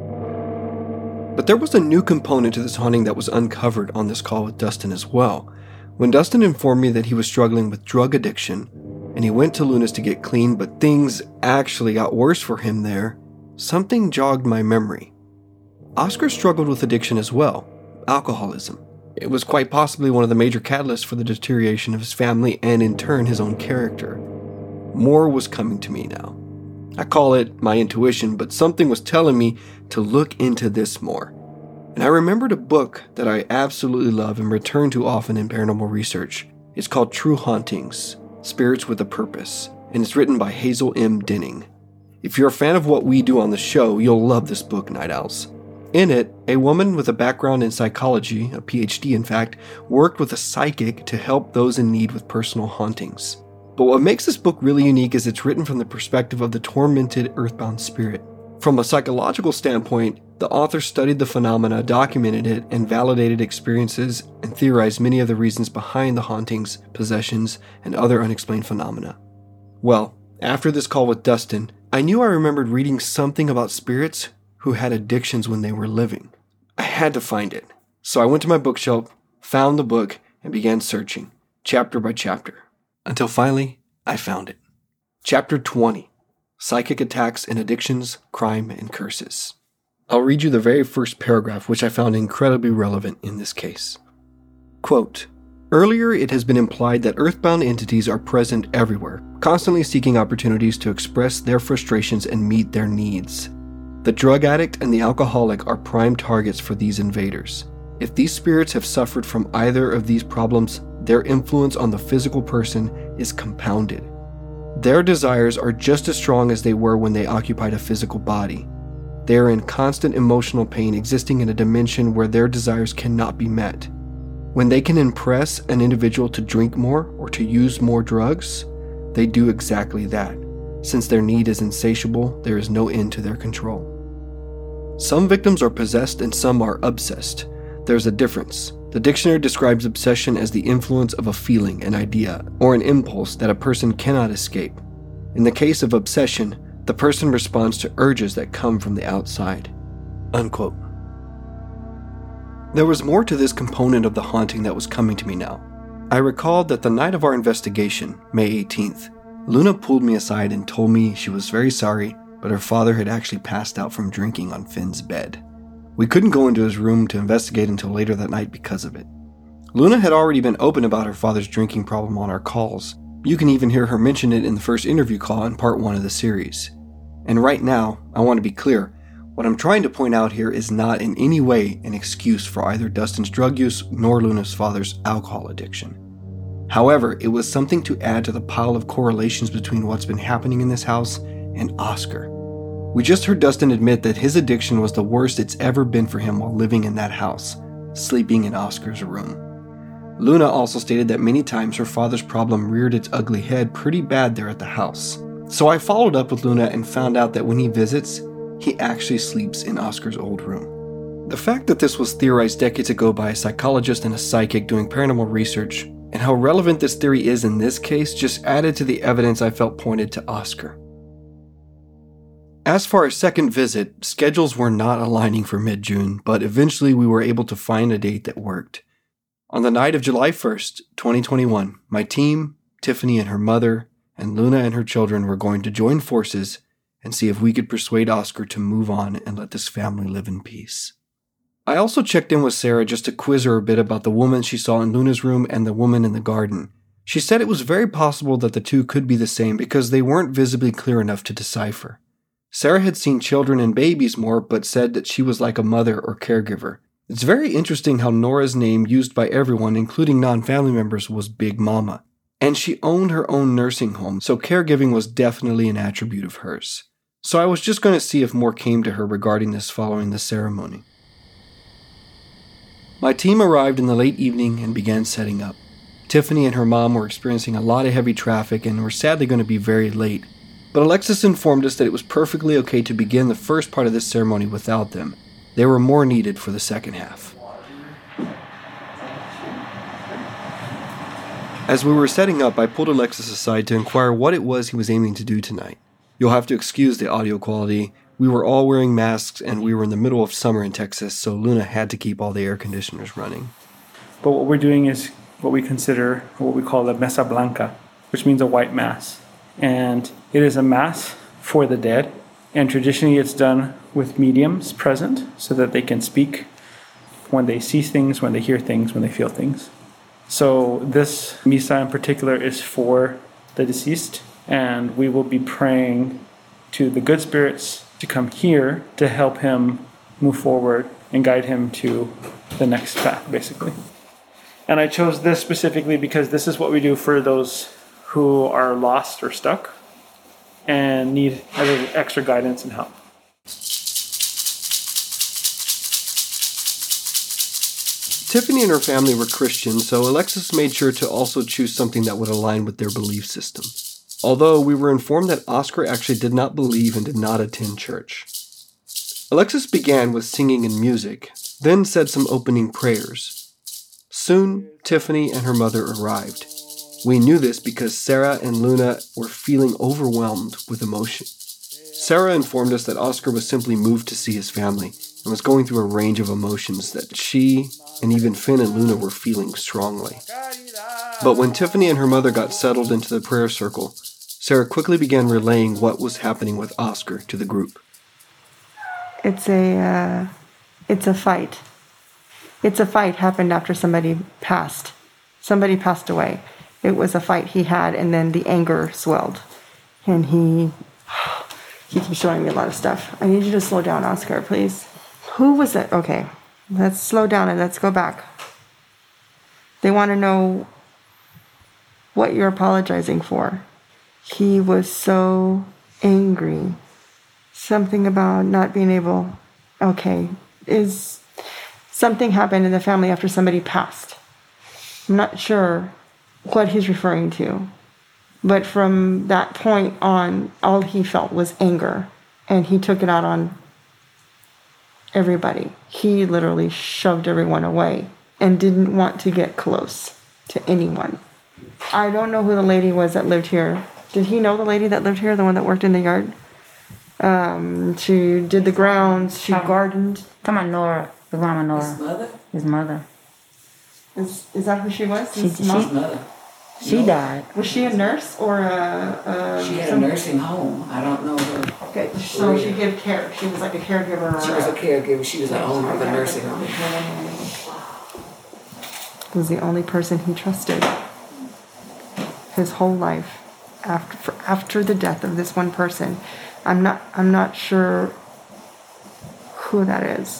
But there was a new component to this haunting that was uncovered on this call with Dustin as well. When Dustin informed me that he was struggling with drug addiction, and he went to Luna's to get clean, but things actually got worse for him there, something jogged my memory. Oscar struggled with addiction as well, alcoholism. It was quite possibly one of the major catalysts for the deterioration of his family and in turn his own character. More was coming to me now. I call it my intuition, but something was telling me to look into this more. And I remembered a book that I absolutely love and return to often in paranormal research. It's called True Hauntings, Spirits with a Purpose, and it's written by Hazel M. Denning. If you're a fan of what we do on the show, you'll love this book, Night Owls. In it, a woman with a background in psychology, a P H D in fact, worked with a psychic to help those in need with personal hauntings. But what makes this book really unique is it's written from the perspective of the tormented earthbound spirit. From a psychological standpoint, the author studied the phenomena, documented it, and validated experiences and theorized many of the reasons behind the hauntings, possessions, and other unexplained phenomena. Well, after this call with Dustin, I knew I remembered reading something about spirits who had addictions when they were living. I had to find it. So I went to my bookshelf, found the book, and began searching, chapter by chapter, until finally I found it. Chapter twenty. Psychic Attacks and Addictions, Crime, and Curses. I'll read you the very first paragraph, which I found incredibly relevant in this case. Quote, earlier it has been implied that earthbound entities are present everywhere, constantly seeking opportunities to express their frustrations and meet their needs. The drug addict and the alcoholic are prime targets for these invaders. If these spirits have suffered from either of these problems, their influence on the physical person is compounded. Their desires are just as strong as they were when they occupied a physical body. They are in constant emotional pain, existing in a dimension where their desires cannot be met. When they can impress an individual to drink more or to use more drugs, they do exactly that. Since their need is insatiable, there is no end to their control. Some victims are possessed and some are obsessed. There's a difference. The dictionary describes obsession as the influence of a feeling, an idea, or an impulse that a person cannot escape. In the case of obsession, the person responds to urges that come from the outside. Unquote. There was more to this component of the haunting that was coming to me now. I recalled that the night of our investigation, May eighteenth, Luna pulled me aside and told me she was very sorry, but her father had actually passed out from drinking on Finn's bed. We couldn't go into his room to investigate until later that night because of it. Luna had already been open about her father's drinking problem on our calls. You can even hear her mention it in the first interview call in part one of the series. And right now, I want to be clear, what I'm trying to point out here is not in any way an excuse for either Dustin's drug use nor Luna's father's alcohol addiction. However, it was something to add to the pile of correlations between what's been happening in this house and Oscar. We just heard Dustin admit that his addiction was the worst it's ever been for him while living in that house, sleeping in Oscar's room. Luna also stated that many times her father's problem reared its ugly head pretty bad there at the house. So I followed up with Luna and found out that when he visits, he actually sleeps in Oscar's old room. The fact that this was theorized decades ago by a psychologist and a psychic doing paranormal research, and how relevant this theory is in this case, just added to the evidence I felt pointed to Oscar. As for our second visit, schedules were not aligning for mid-June, but eventually we were able to find a date that worked. On the night of July first, twenty twenty-one, my team, Tiffany and her mother, and Luna and her children were going to join forces and see if we could persuade Oscar to move on and let this family live in peace. I also checked in with Sarah just to quiz her a bit about the woman she saw in Luna's room and the woman in the garden. She said it was very possible that the two could be the same because they weren't visibly clear enough to decipher. Sarah had seen children and babies more, but said that she was like a mother or caregiver. It's very interesting how Nora's name used by everyone, including non-family members, was Big Mama. And she owned her own nursing home, so caregiving was definitely an attribute of hers. So I was just going to see if more came to her regarding this following the ceremony. My team arrived in the late evening and began setting up. Tiffany and her mom were experiencing a lot of heavy traffic and were sadly going to be very late. But Alexis informed us that it was perfectly okay to begin the first part of this ceremony without them. They were more needed for the second half. As we were setting up, I pulled Alexis aside to inquire what it was he was aiming to do tonight. You'll have to excuse the audio quality. We were all wearing masks and we were in the middle of summer in Texas, so Luna had to keep all the air conditioners running. But what we're doing is what we consider, what we call the Mesa Blanca, which means a white mass. And it is a mass for the dead. And traditionally it's done with mediums present so that they can speak when they see things, when they hear things, when they feel things. So this Misa in particular is for the deceased, and we will be praying to the good spirits to come here to help him move forward and guide him to the next path, basically. And I chose this specifically because this is what we do for those who are lost or stuck and need a little extra guidance and help. Tiffany and her family were Christian, so Alexis made sure to also choose something that would align with their belief system. Although we were informed that Oscar actually did not believe and did not attend church. Alexis began with singing and music, then said some opening prayers. Soon, Tiffany and her mother arrived. We knew this because Sarah and Luna were feeling overwhelmed with emotion. Sarah informed us that Oscar was simply moved to see his family and was going through a range of emotions that she and even Finn and Luna were feeling strongly. But when Tiffany and her mother got settled into the prayer circle, Sarah quickly began relaying what was happening with Oscar to the group. It's a, uh, it's a fight. It's a fight happened after somebody passed. Somebody passed away. It was a fight he had, and then the anger swelled. And he, he keeps showing me a lot of stuff. I need you to slow down, Oscar, please. Who was it? Okay, let's slow down and let's go back. They want to know what you're apologizing for. He was so angry. Something about not being able, okay, is something happened in the family after somebody passed. I'm not sure what he's referring to. But from that point on, all he felt was anger. And he took it out on everybody. He literally shoved everyone away and didn't want to get close to anyone. I don't know who the lady was that lived here. Did he know the lady that lived here, the one that worked in the yard? Um, she did the grounds, she Come, gardened. Come on, Nora. The grandma Nora. His mother? His mother. Is is that who she was? She, His she, mom? His mother. She no. died. Was she a nurse or a... a she had some... a nursing home. I don't know her. Okay, so she gave care. She was like a caregiver. She was a caregiver. She was the owner of a nursing home. Was the only person he trusted his whole life after for, after the death of this one person. I'm not I'm not sure who that is.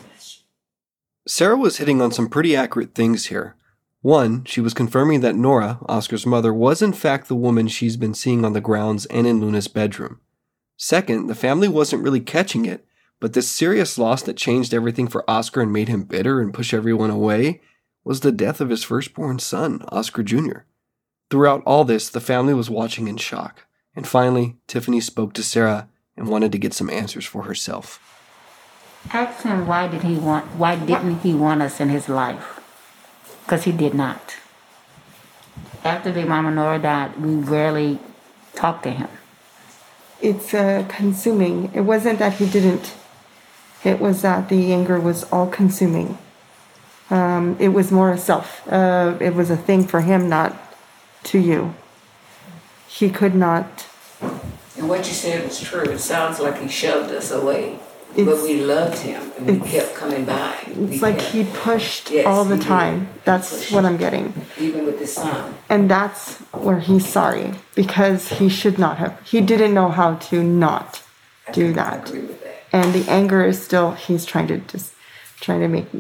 Sarah was hitting on some pretty accurate things here. One, she was confirming that Nora, Oscar's mother, was in fact the woman she's been seeing on the grounds and in Luna's bedroom. Second, the family wasn't really catching it, but this serious loss that changed everything for Oscar and made him bitter and push everyone away was the death of his firstborn son, Oscar Junior Throughout all this, the family was watching in shock. And finally, Tiffany spoke to Sarah and wanted to get some answers for herself. Ask him why did he want, why didn't he want us in his life? Because he did not. After Big Mama Nora died, we rarely talked to him. It's uh, consuming. It wasn't that he didn't. It was that the anger was all consuming. Um, it was more a self. Uh, it was a thing for him, not to you. He could not. And what you said was true. It sounds like he shoved us away. It's, but we loved him, and we kept coming by. It's we like kept, he pushed yes, all the he time. Did. That's what I'm getting. Even with his son. And that's where he's sorry, because he should not have. He didn't know how to not I do that. I agree with that. And the anger is still, he's trying to just, trying to make,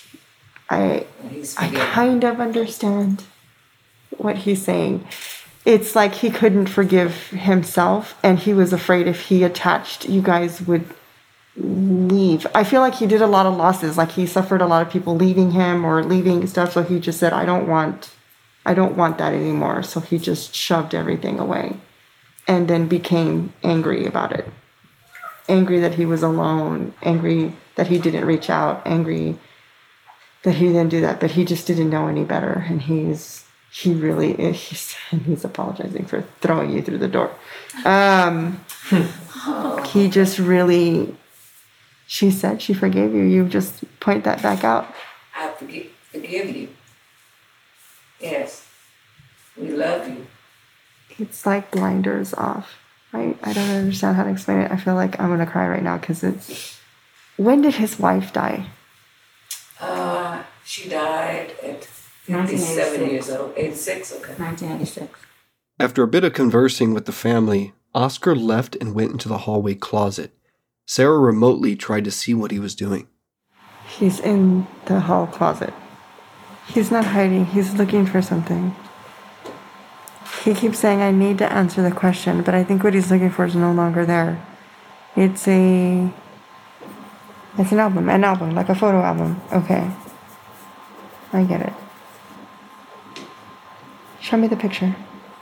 I, I kind of understand what he's saying. It's like he couldn't forgive himself, and he was afraid if he attached, you guys would leave. I feel like he did a lot of losses, like he suffered a lot of people leaving him or leaving stuff, so he just said, I don't want I don't want that anymore. So he just shoved everything away and then became angry about it. Angry that he was alone, angry that he didn't reach out, angry that he didn't do that, but he just didn't know any better. And he's he really he's, he's apologizing for throwing you through the door. Um, he just really She said she forgave you. You just point that back out. I forgive, forgive you. Yes. We love you. It's like blinders off. I, I don't understand how to explain it. I feel like I'm going to cry right now because it's... When did his wife die? Uh, she died at fifty-seven years old. eighty-six, okay. nineteen eighty-six. After a bit of conversing with the family, Oscar left and went into the hallway closet. Sarah remotely tried to see what he was doing. He's in the hall closet. He's not hiding. He's looking for something. He keeps saying, I need to answer the question, but I think what he's looking for is no longer there. It's a... It's an album. An album, like a photo album. Okay. I get it. Show me the picture.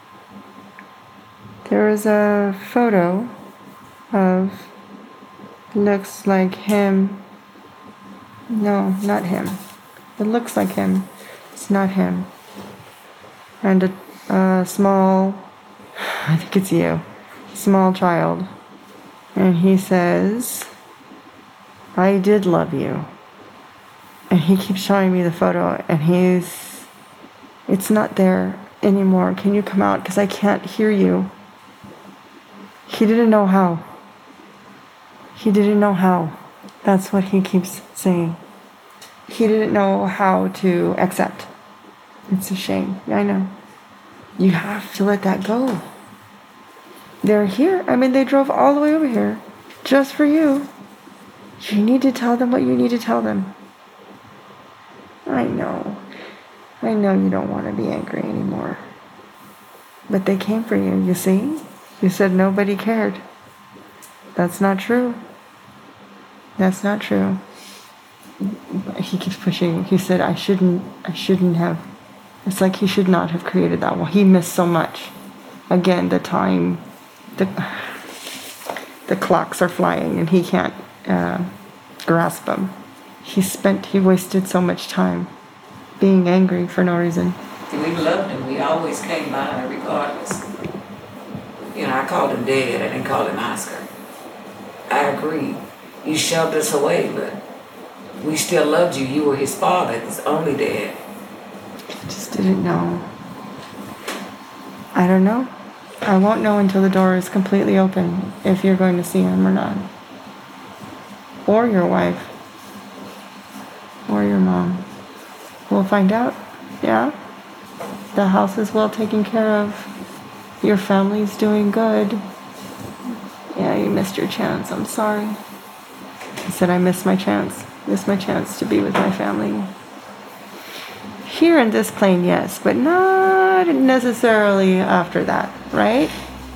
There is a photo of... Looks like him. No, not him. It looks like him. It's not him. And a, a small, I think it's you, small child. And he says, I did love you. And he keeps showing me the photo, and he's, it's not there anymore. Can you come out? Because I can't hear you. He didn't know how. He didn't know how. That's what he keeps saying. He didn't know how to accept. It's a shame. I know. You have to let that go. They're here. I mean, they drove all the way over here just for you. You need to tell them what you need to tell them. I know. I know you don't want to be angry anymore. But they came for you, you see? You said nobody cared. That's not true. That's not true. He keeps pushing. He said, I shouldn't, I shouldn't have. It's like he should not have created that wall. He missed so much. Again, the time, the, the clocks are flying and he can't uh, grasp them. He spent, he wasted so much time being angry for no reason. We loved him. We always came by regardless. You know, I called him Dad. I didn't call him Oscar. I agree. You shoved us away, but we still loved you. You were his father, his only dad. I just didn't know. I don't know. I won't know until the door is completely open if you're going to see him or not. Or your wife. Or your mom. We'll find out. Yeah? The house is well taken care of. Your family's doing good. Yeah, you missed your chance. I'm sorry. I said I missed my chance. Missed my chance to be with my family. Here in this plane, yes, but not necessarily after that, right?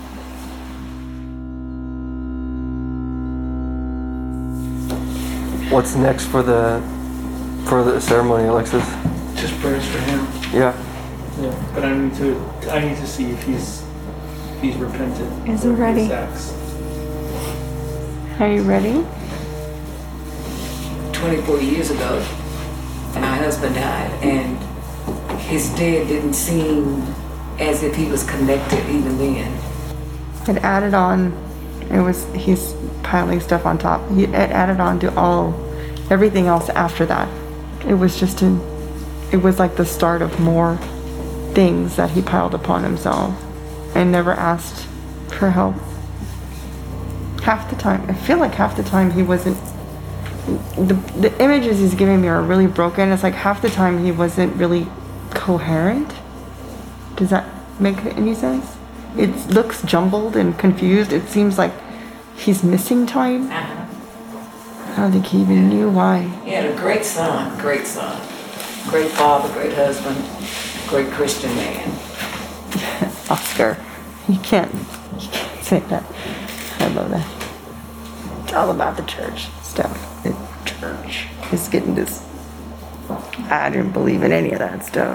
What's next for the for the ceremony, Alexis? Just prayers for him. Yeah. Yeah. But I need to I need to see if he's if he's repentant. Is he of ready? his acts. Are you ready? twenty-four years ago, my husband died, and his death didn't seem as if he was connected even then. It added on. It was he's piling stuff on top. He, it added on to all everything else after that. It was just an. It was like the start of more things that he piled upon himself, and never asked for help. Half the time, I feel like half the time he wasn't. The the images he's giving me are really broken. It's like half the time he wasn't really coherent. Does that make any sense? It looks jumbled and confused. It seems like he's missing time. Uh-huh. I don't think he even knew why. He had a great son, great son, great father, great husband, great Christian man. Oscar, you can't, you can't say that. I love that. It's all about the church stuff. The church is getting this. I didn't believe in any of that stuff.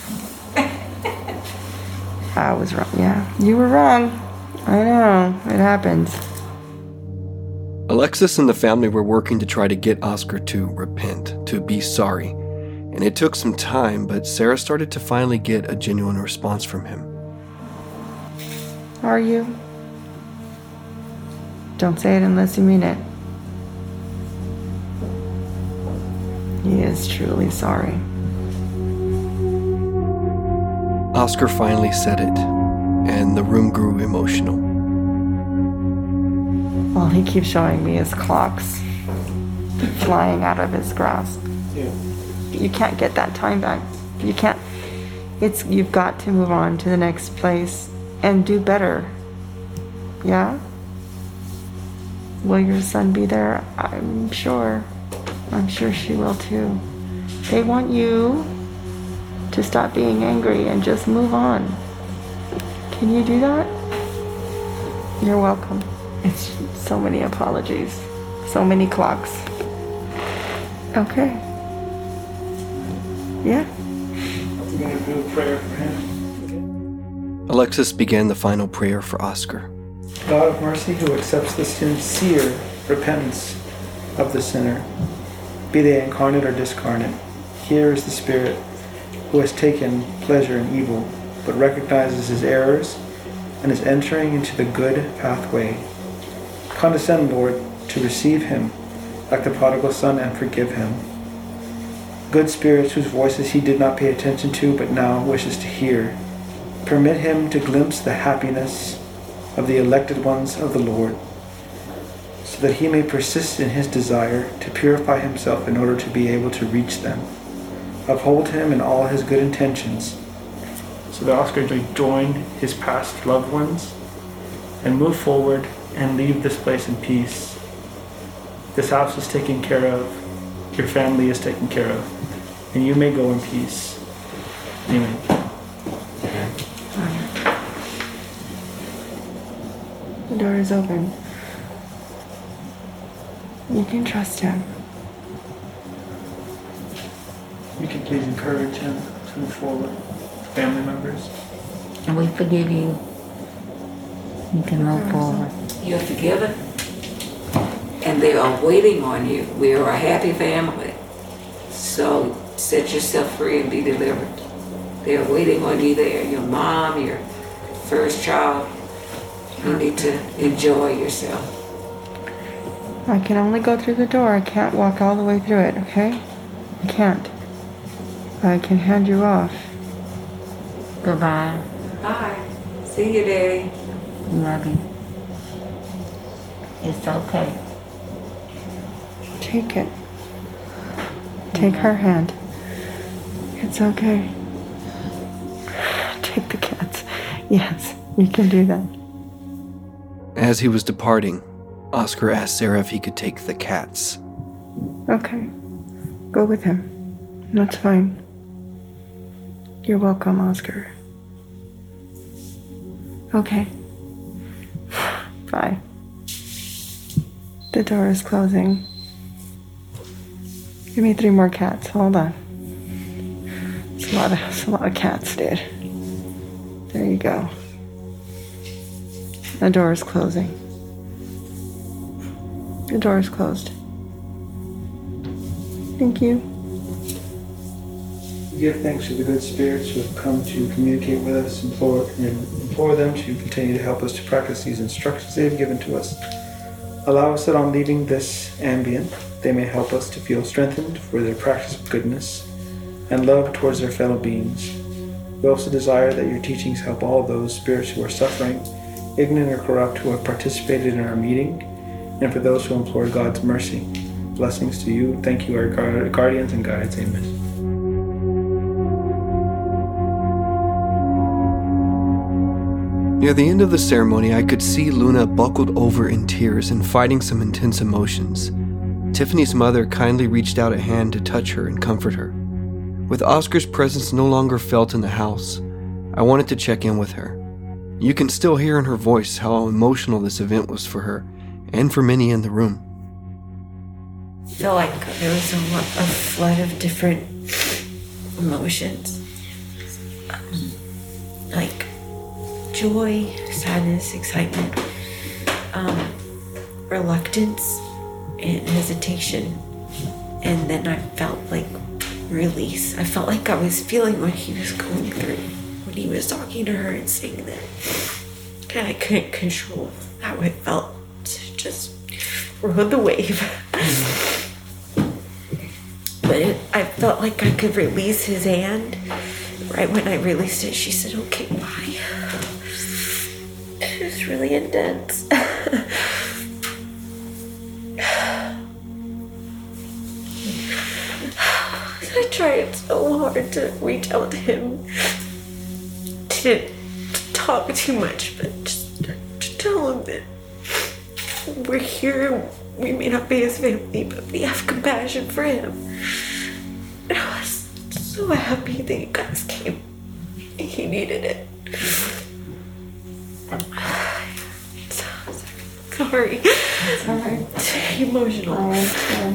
I was wrong. Yeah, you were wrong. I know. It happens. Alexis and the family were working to try to get Oscar to repent, to be sorry. And it took some time, but Sarah started to finally get a genuine response from him. Are you? Don't say it unless you mean it. He is truly sorry. Oscar finally said it, and the room grew emotional. All he keeps showing me is clocks flying out of his grasp. Yeah. You can't get that time back. You can't. It's you've got to move on to the next place and do better. Yeah? Will your son be there? I'm sure. I'm sure she will too. They want you to stop being angry and just move on. Can you do that? You're welcome. It's so many apologies. So many clocks. Okay. Yeah. We're going to do a prayer for him. Alexis began the final prayer for Oscar. God of mercy, who accepts the sincere repentance of the sinner, be they incarnate or discarnate, here is the Spirit who has taken pleasure in evil, but recognizes his errors and is entering into the good pathway. Condescend, Lord, to receive him like the prodigal son and forgive him. Good spirits whose voices he did not pay attention to but now wishes to hear, permit him to glimpse the happiness of the elected ones of the Lord, so that he may persist in his desire to purify himself in order to be able to reach them. Uphold him in all his good intentions, so that Oscar may join his past loved ones and move forward and leave this place in peace. This house is taken care of, your family is taken care of, and you may go in peace. Amen. The door is open. You can trust him. You can please encourage him to move forward. Family members. And we forgive you. You can move forward. You're forgiven, and they are waiting on you. We are a happy family. So set yourself free and be delivered. They are waiting on you there. Your mom, your first child. You need to enjoy yourself. I can only go through the door. I can't walk all the way through it, okay? I can't. I can hand you off. Goodbye. Bye. See you, Daddy. Love you. It's okay. Take it. Take her hand. It's okay. Take the cats. Yes, you can do that. As he was departing, Oscar asked Sarah if he could take the cats. Okay. Go with him. That's fine. You're welcome, Oscar. Okay. Bye. The door is closing. Give me three more cats. Hold on. It's a lot of, it's a lot of cats, dude. There you go. The door is closing. The door is closed. Thank you. We give thanks to the good spirits who have come to communicate with us, implore, and implore them to continue to help us to practice these instructions they have given to us. Allow us that on leaving this ambient, they may help us to feel strengthened for their practice of goodness and love towards their fellow beings. We also desire that your teachings help all those spirits who are suffering, ignorant or corrupt, who have participated in our meeting, and for those who implore God's mercy. Blessings to you. Thank you, our guard- guardians and guides. Amen. Near the end of the ceremony, I could see Luna buckled over in tears and fighting some intense emotions. Tiffany's mother kindly reached out a hand to touch her and comfort her. With Oscar's presence no longer felt in the house, I wanted to check in with her. You can still hear in her voice how emotional this event was for her and for many in the room. I feel like there was a, a flood of different emotions. Um, like joy, sadness, excitement, um, reluctance, and hesitation. And then I felt like release. I felt like I was feeling what he was going through when he was talking to her and saying that. And I couldn't control how it felt to just rode the wave. But it, I felt like I could release his hand. Right when I released it, she said, okay, bye. It was really intense. I tried so hard to reach out to him. Didn't talk too much, but just to tell him that we're here. We may not be his family, but we have compassion for him. And I was so happy that you guys came. He needed it. So, sorry. It's alright. It's emotional. I understand.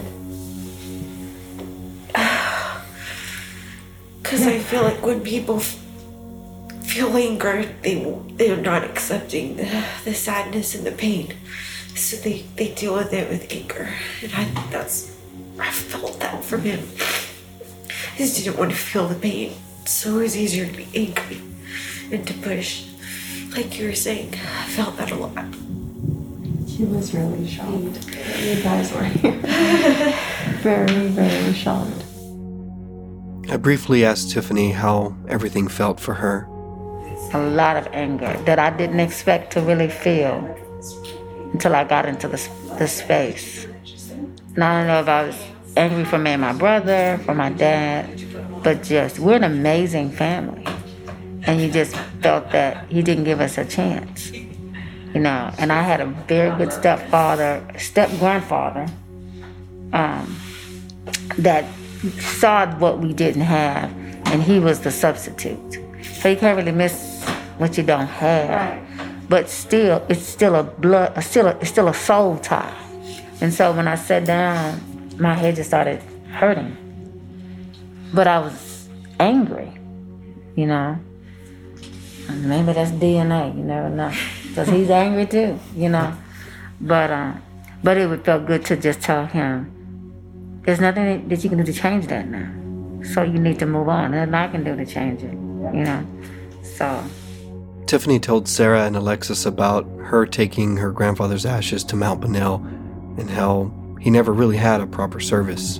Because I feel like when people f- feel anger, they, they're not accepting the, the sadness and the pain. So they, they deal with it with anger. And I think that's, I felt that from him. I just didn't want to feel the pain. So it was easier to be angry and to push. Like you were saying, I felt that a lot. He was really shocked. You guys were very, very shocked. I briefly asked Tiffany how everything felt for her. A lot of anger that I didn't expect to really feel until I got into the, the space. And I don't know if I was angry for me and my brother, for my dad, but just, we're an amazing family. And you just felt that he didn't give us a chance, you know. And I had a very good stepfather, step-grandfather, um, that saw what we didn't have, and he was the substitute. So you can't really miss what you don't have. Right. But still, it's still a blood, a still, a, it's still a soul tie. And so when I sat down, my head just started hurting. But I was angry, you know. And maybe that's D N A, you never know. Because he's angry too, you know. But uh, but it would feel good to just tell him, there's nothing that you can do to change that now. So you need to move on. There's nothing I can do to change it, you know. So. Tiffany told Sarah and Alexis about her taking her grandfather's ashes to Mount Bonnell and how he never really had a proper service.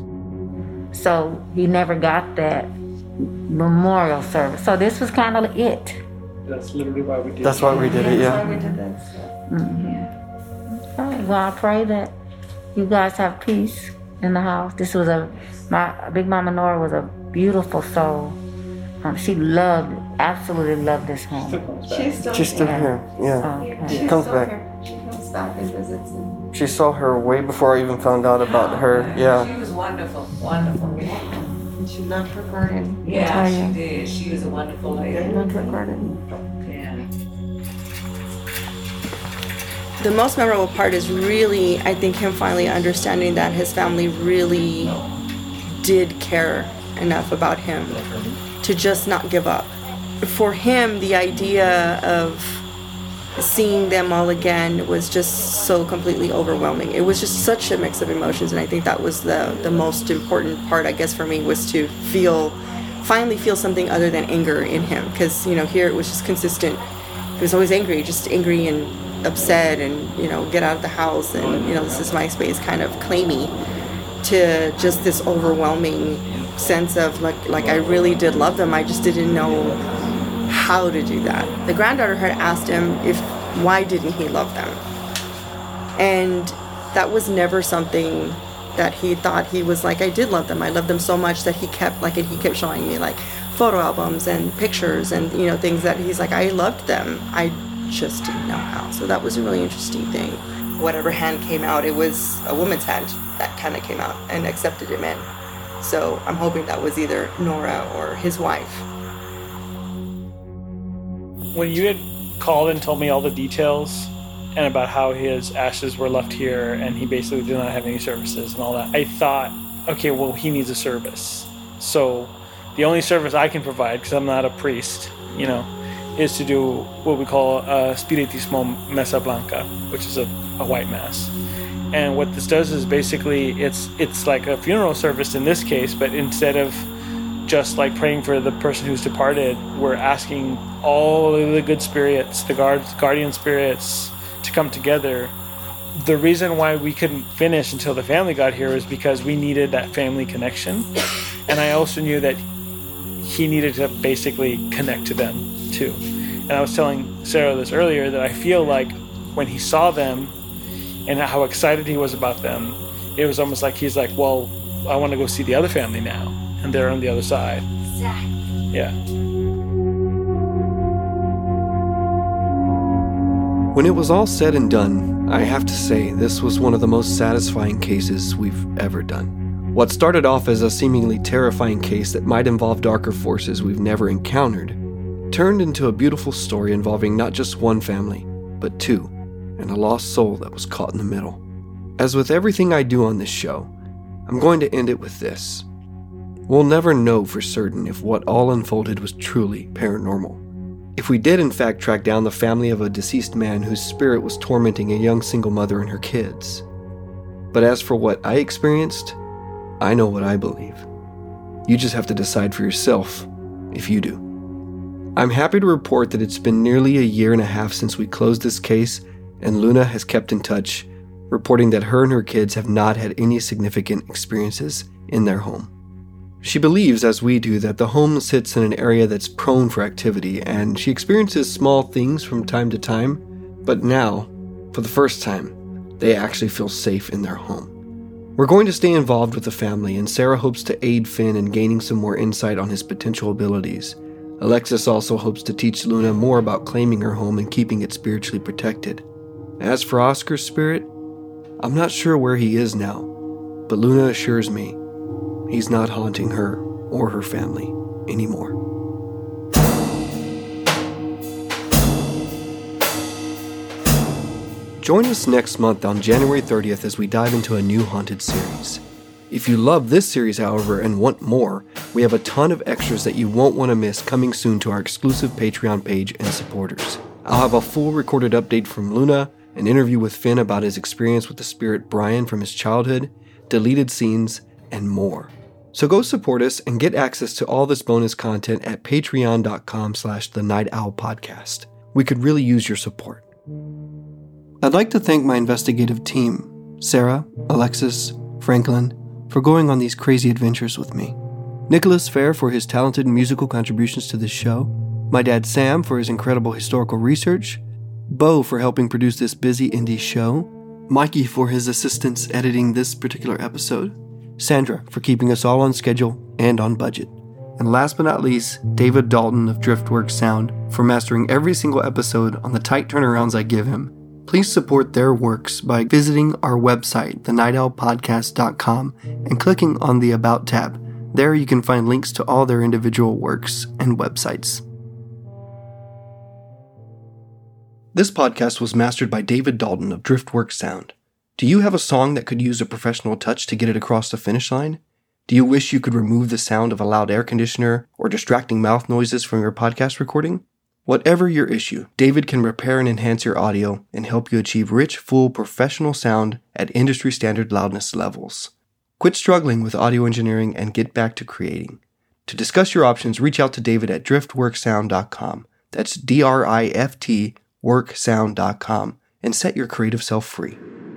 So he never got that memorial service. So this was kind of it. That's literally why we did That's it. why we did it, That's yeah. why we did this. Mm-hmm. Okay, well, I pray that you guys have peace in the house. This was a, my Big Mama Nora was a beautiful soul. Um, she loved, absolutely loved this home. She's still She's still here, yeah. Okay. She comes back. She comes back and visits. And She saw her way before I even found out about her, She yeah. was wonderful, wonderful. and she loved her garden. Yeah, she did. She was a wonderful She lady. loved her garden. Yeah. The most memorable part is really, I think, him finally understanding that his family really did care enough about him to just not give up. For him, the idea of seeing them all again was just so completely overwhelming. It was just such a mix of emotions, and I think that was the, the most important part, I guess, for me, was to feel, finally feel something other than anger in him. Because, you know, here it was just consistent. He was always angry, just angry and upset and, you know, get out of the house and, you know, this is my space, kind of claimy, to just this overwhelming sense of like, like I really did love them. I just didn't know how to do that. The granddaughter had asked him if, why didn't he love them? And that was never something that he thought. He was like, I did love them. I loved them so much that he kept, like, and he kept showing me like photo albums and pictures and, you know, things that he's like, I loved them. I just didn't know how. So that was a really interesting thing. Whatever hand came out, it was a woman's hand that kind of came out and accepted him in. So I'm hoping that was either Nora or his wife. When you had called and told me all the details and about how his ashes were left here and he basically did not have any services and all that, I thought, okay, well, he needs a service. So the only service I can provide, because I'm not a priest, you know, is to do what we call a Spiritismo Mesa Blanca, which is a, a white mass. And what this does is basically it's it's like a funeral service in this case, but instead of just like praying for the person who's departed, we're asking all of the good spirits, the guard, guardian spirits, to come together. The reason why we couldn't finish until the family got here is because we needed that family connection. And I also knew that he needed to basically connect to them too. And I was telling Sarah this earlier, that I feel like when he saw them and how excited he was about them, it was almost like he's like, well, I want to go see the other family now. And they're on the other side. Exactly. Yeah. When it was all said and done, I have to say this was one of the most satisfying cases we've ever done. What started off as a seemingly terrifying case that might involve darker forces we've never encountered turned into a beautiful story involving not just one family, but two, and a lost soul that was caught in the middle. As with everything I do on this show, I'm going to end it with this. We'll never know for certain if what all unfolded was truly paranormal. If we did in fact track down the family of a deceased man whose spirit was tormenting a young single mother and her kids. But as for what I experienced, I know what I believe. You just have to decide for yourself if you do. I'm happy to report that it's been nearly a year and a half since we closed this case, and Luna has kept in touch, reporting that her and her kids have not had any significant experiences in their home. She believes, as we do, that the home sits in an area that's prone for activity, and she experiences small things from time to time, but now, for the first time, they actually feel safe in their home. We're going to stay involved with the family, and Sarah hopes to aid Finn in gaining some more insight on his potential abilities. Alexis also hopes to teach Luna more about claiming her home and keeping it spiritually protected. As for Oscar's spirit, I'm not sure where he is now, but Luna assures me he's not haunting her or her family anymore. Join us next month on January thirtieth as we dive into a new haunted series. If you love this series, however, and want more, we have a ton of extras that you won't want to miss coming soon to our exclusive Patreon page and supporters. I'll have a full recorded update from Luna, an interview with Finn about his experience with the spirit Brian from his childhood, deleted scenes, and more. So go support us and get access to all this bonus content at patreon.com slash the Night Owl Podcast. We could really use your support. I'd like to thank my investigative team, Sarah, Alexis, Franklin, for going on these crazy adventures with me. Nicholas Fair for his talented musical contributions to this show, my dad Sam for his incredible historical research, Bo for helping produce this busy indie show, Mikey for his assistance editing this particular episode, Sandra for keeping us all on schedule and on budget, and last but not least, David Dalton of Driftworks Sound for mastering every single episode on the tight turnarounds I give him. Please support their works by visiting our website, the night owl podcast dot com, and clicking on the About tab. There you can find links to all their individual works and websites. This podcast was mastered by David Dalton of Driftworks Sound. Do you have a song that could use a professional touch to get it across the finish line? Do you wish you could remove the sound of a loud air conditioner or distracting mouth noises from your podcast recording? Whatever your issue, David can repair and enhance your audio and help you achieve rich, full, professional sound at industry-standard loudness levels. Quit struggling with audio engineering and get back to creating. To discuss your options, reach out to David at driftworks sound dot com. That's D R I F T work sound dot com and set your creative self free.